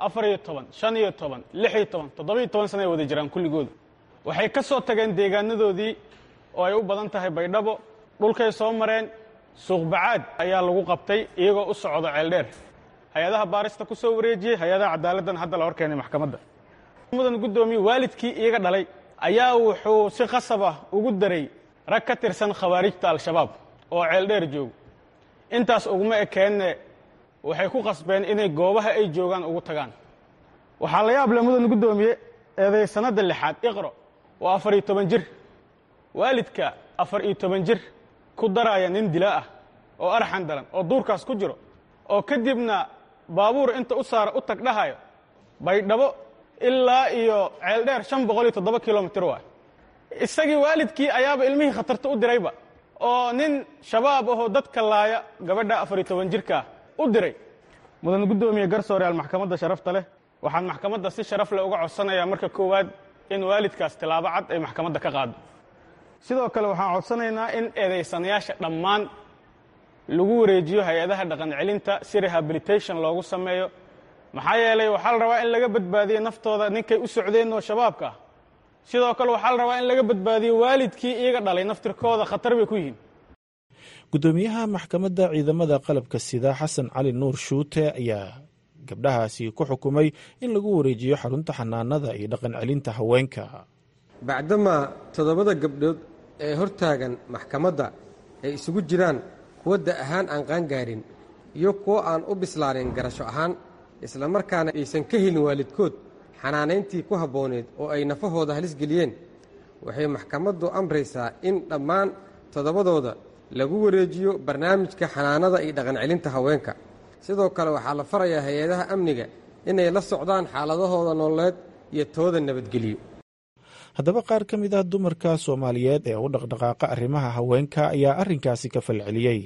14, 15, 16, 17 sano ay wada jiraan kulligooda. waxay ka soo tageen deegaanadoodii oo ay u badan tahay Baydhabo, dhulkay soo mareen. suuqbacaad ayaa lagu qabtay iyagoo u socdo ceeldheer. hay-adaha baarista ku soo wareejiyey, hay-adaha cadaaladdan hadda la horkeenay maxkamadda. mudan guddoomiye waalidkii iyaga dhalay ayaa wuxuu si khasab ah ugu daray rag ka tirsan khawaarijta Al-Shabaab oo ceeldheer joogo. intaas uguma ekeenne waxay ku qasbeen inay goobaha ay joogaan ugu tagaan. waxaa la yaab leh mudan guddoomiye eeday sanadda 6aad Iqro waa 14 jir. waalidka 14 jir ku daraya nin dila ah oo arxan daran oo duurkaas ku jiro oo kadibna baabuur inta u saara u tagdhahayo Baydhabo ilaa iyo ceeldheer 507 kilomitir waa. isagii waalidkii ayaaba ilmihii khatarta u dirayba oo nin shabaab ahoo dadka laaya gabadha 14 jirka u diray. mudan guddoomiye garsooreyaal maxkamadda sharafta leh waxaan maxkamadda si sharaf leh uga codsanayaa marka koowaad in waalidkaas tilaabo cad ay maxkamadda ka qaado. sidoo kale waxaan codsanaynaa in eedaysanayaasha dhammaan lagu wareejiyo hay-adaha dhaqan celinta si rehabilitation loogu sameeyo. maxaa yeelay waxaa la rabaa in laga badbaadiyo naftooda ninkay u socdeen oo shabaabka ah. sidoo kale waxaa la rabaa in laga badbaadiyo waalidkii iyaga dhalay naftirkooda khatar bay ku yihiin. guddoomiyaha maxkamadda ciidamada qalabka sida Xasan Cali Nuur Shuute ayaa gabdhahaasi ku xukumay in lagu wareejiyo xarunta xanaanada iyo dhaqan celinta haweenka. bacdama 7 gabdhood ee hortaagan maxkamadda ay isugu jiraan kuwa da ahaan aan qaangaarin iyo kuwa aan u bislaanin garasho ahaan isla markaana aysan ka helin waalidkood xanaanayntii ku habbooneed oo ay nafahooda halis geliyeen waxay maxkamaddu amraysaa in dhammaan 7dooda lagu wareejiyo barnaamijka xanaanada iyo dhaqan celinta haweenka. sidoo kale waxaa la farayaa hay-adaha amniga inay la socdaan xaaladahooda nololeed iyo tooda nabadgelyo. haddaba qaar ka mid ah dumarka Soomaaliyeed ee u dhaqdhaqaaqa arrimaha haweenka ayaa arrinkaasi ka falceliyey.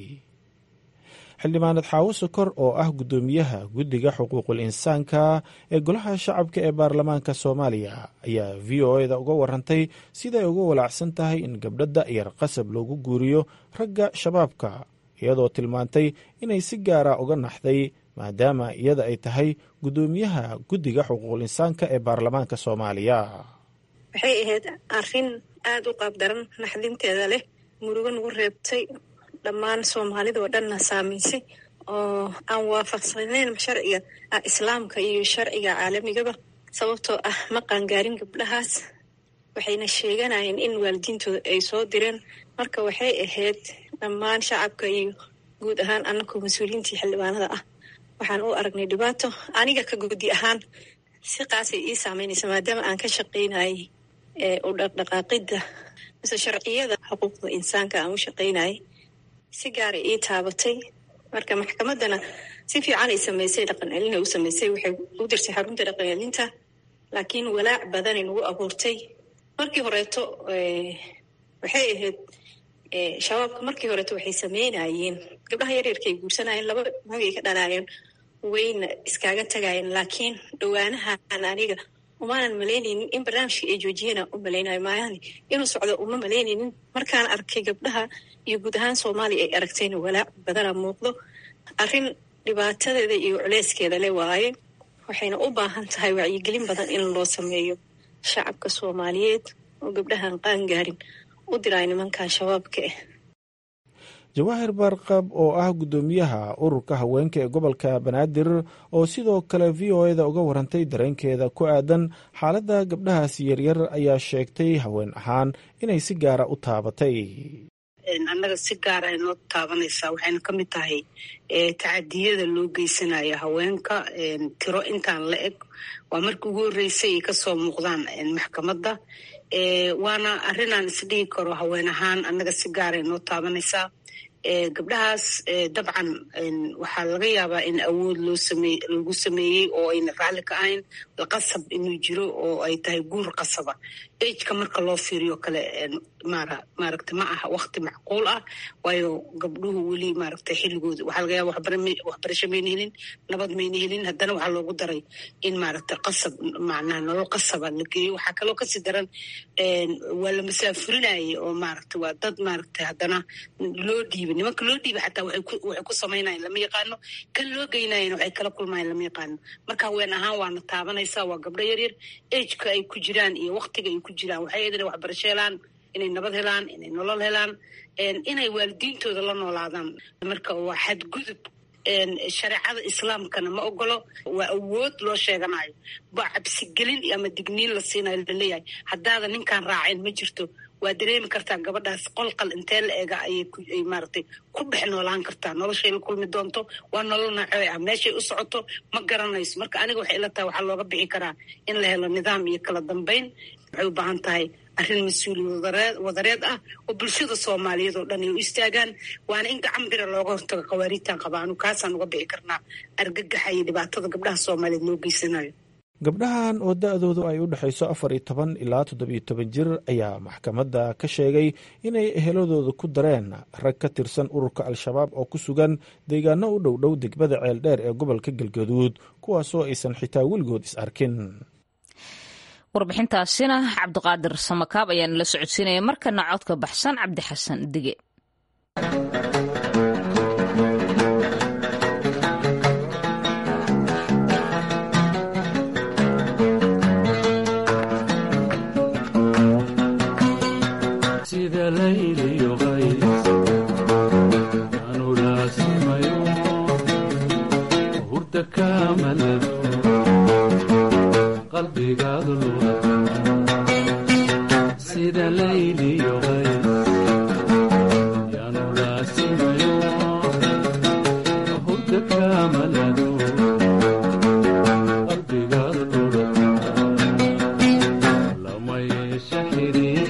xildhibaanad Xaawo Sokor oo ah guddoomiyaha guddiga xuquuqul insaanka ee golaha shacabka ee baarlamaanka Soomaaliya ayaa VOA-da uga warantay siday uga walaacsan tahay in gabdho da'yar qasab loogu guuriyo ragga shabaabka iyadoo tilmaantay inay si gaara uga naxday maadaama iyada ay tahay guddoomiyaha guddiga xuquuqul insaanka ee baarlamaanka Soomaaliya. waxay ahayd arrin aad u qaabdaran naxdinteeda leh murugo nagu reebtay dhammaan Soomaalida oo dhanna saamaysay oo aan waafaqsanayn sharciga islaamka iyo sharciga caalamigaba sababtoo ah ma qaangaarin gabdhahaas waxayna sheeganayeen in waalidiintooda ay soo direen. marka waxay ahayd dhammaan shacabka iyo guud ahaan annagoo mas-uuliyiintii xildhibaanada ah waxaan u aragnay dhibaato. aniga ka guddi ahaan si qaasay ii saamaynaysa maadaama aan ka shaqaynayay u dhaqdhaqaaqidda mise sharciyada xuquuqda insaanka aan u shaqaynayay si gaara ii taabatay. marka maxkamaddana si fiican ay samaysay dhaqan celin u samaysay waxay u dirtay xarunta dhaqan celinta laakiin walaac badan ay nagu abuurtay. markii horeeto waxay ahayd shabaabka markii horeeto waxay sameynayeen gabdhaha yaryarka ay guursanayeen 2 magay ka dhalaayeen wayna iskaaga tagayeen laakiin dhowaanahan aniga umaanan malaynaynin in barnaamijka ay joojiyeen u malaynayo maayani inuu socdo uma malaynaynin. markaan arkay gabdhaha iyo guud ahaan Soomaaliya ay aragtayna walaac badana muuqdo arrin dhibaatadeeda iyo culeyskeeda le waaye waxayna u baahan tahay wacyigelin badan in loo sameeyo shacabka Soomaaliyeed oo gabdhahan qaangaarin u diray nimankan shabaabka ah. Jawaahir Barqab oo ah gudoomiyaha ururka haweenka ee gobolka Banaadir oo sidoo kale VOA-da uga warantay dareenkeeda ku aadan xaaladda gabdhahaas yaryar ayaa sheegtay haween ahaan inay si gaara u taabatay. Annaga si gaar ah noo taabanaysaa waxayna ka mid tahay tacadiyada loo geysanayo haweenka tiro intaan la eg waa markii ugu horreysay ay kasoo muuqdaan maxkamadda waana arrinaan isdhihi karo haween ahaan annaga si gaar ah noo taabanaysaa. Gabdhahaas dabcan waxaa laga yaabaa in awood lagu sameeyey oo ayna raalli ka ahayn qasab inuu jiro oo ay tahay guur qasaba ejka marka loo fiiriyo kale maaragta ma aha waqti macquul ah waayo gabdhuhu weli maaragta xilligooda waxaa laga yaaba waxbarasho mayna helin nabad mayna helin haddana waxaa loogu daray in maaragta qasab macnaha nolol qasaba la geeyo waxaa kaloo kasii daran waa la masaafurinayay oo maaragta waa dad maaragta haddana loo dhiibay nimanka loo dhiibay xataa waxay ku samaynayan lama yaqaano kan loo geynayana waxay kala kulmayan lama yaqaano marka haween ahaan waana taabanaysaa waa gabdho yaryar ejka ay ku jiraan iyo waqtiga ay ku jiraan waxay eedana waxbarasho helaan inay nabad helaan inay nolol helaan inay waalidiintooda la noolaadaan marka waa xadgudub shareecada islaamkana ma ogolo waa awood loo sheeganayo waa cabsigelin ama digniin la siinayo laleeyahay haddaada ninkaan raaceen ma jirto waa dareemi kartaa gabadhaas qolqal intee la eega ayay maaragtay ku dhex noolaan kartaa noloshay la kulmi doonto waa nolol noocee ah meeshay u socoto ma garanayso marka aniga waxay ila tahay waxaa looga bixi karaa in la helo nidaam iyo kala dambeyn waxay u baahan tahay arrin mas-uuliyad wadareed ah oo bulshada Soomaaliyeed oo dhan ay u istaagaan waana in gacan bira looga hortago qawaariintan qabaanu kaasaan uga bixi karnaa argagaxa iyo dhibaatada gabdhaha Soomaaliyeed loo geysanayo. Gabdhahan oo da'doodu ay u dhaxayso 14 ilaa 17 jir ayaa maxkamadda ka sheegay inay eheladooda ku dareen rag ka tirsan ururka Al-Shabaab oo ku sugan deegaano u dhow degmada Ceeldheer ee gobolka Galgaduud kuwaasoo aysan xitaa weligood is arkin. warbixintaasina Cabdiqaadir Samakaab ayaan la socodsiinaya markana codka baxsan Cabdi Xasan Dige. sida layli yoqays anu laasimayo hurda kamalado qalbigaadu luuda sida layli yoqays anu laasimayo hurda kamalado qalbigaadu luuda lama yeesha xiriir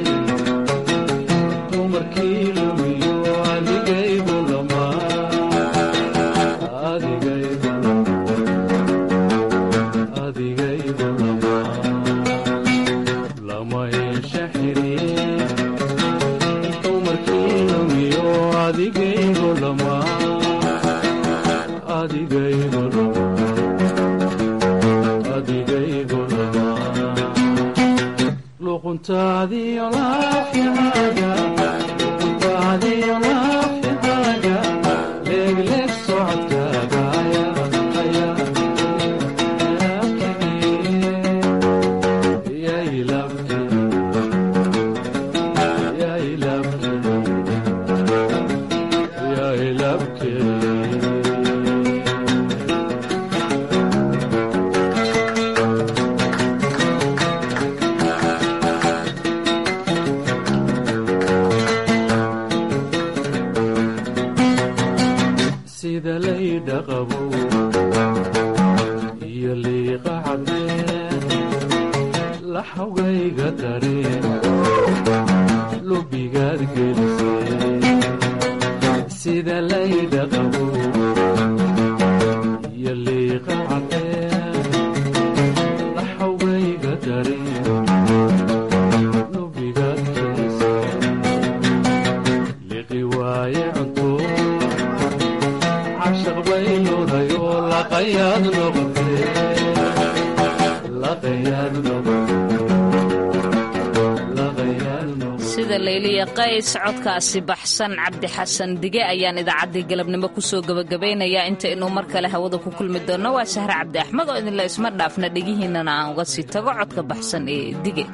sida layliya qays codkaasi baxsan cabdi xasan dige ayaan idaacaddii galabnimo kusoo gabagabaynayaa inta inuu mar kale hawada ku kulmi doonno waa sahre cabdi axmed oo idinla isma dhaafna dhegihiinnana aan uga sii tago codka baxsan ee dige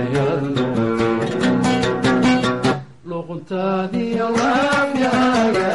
luquntaadiyo laafyaaga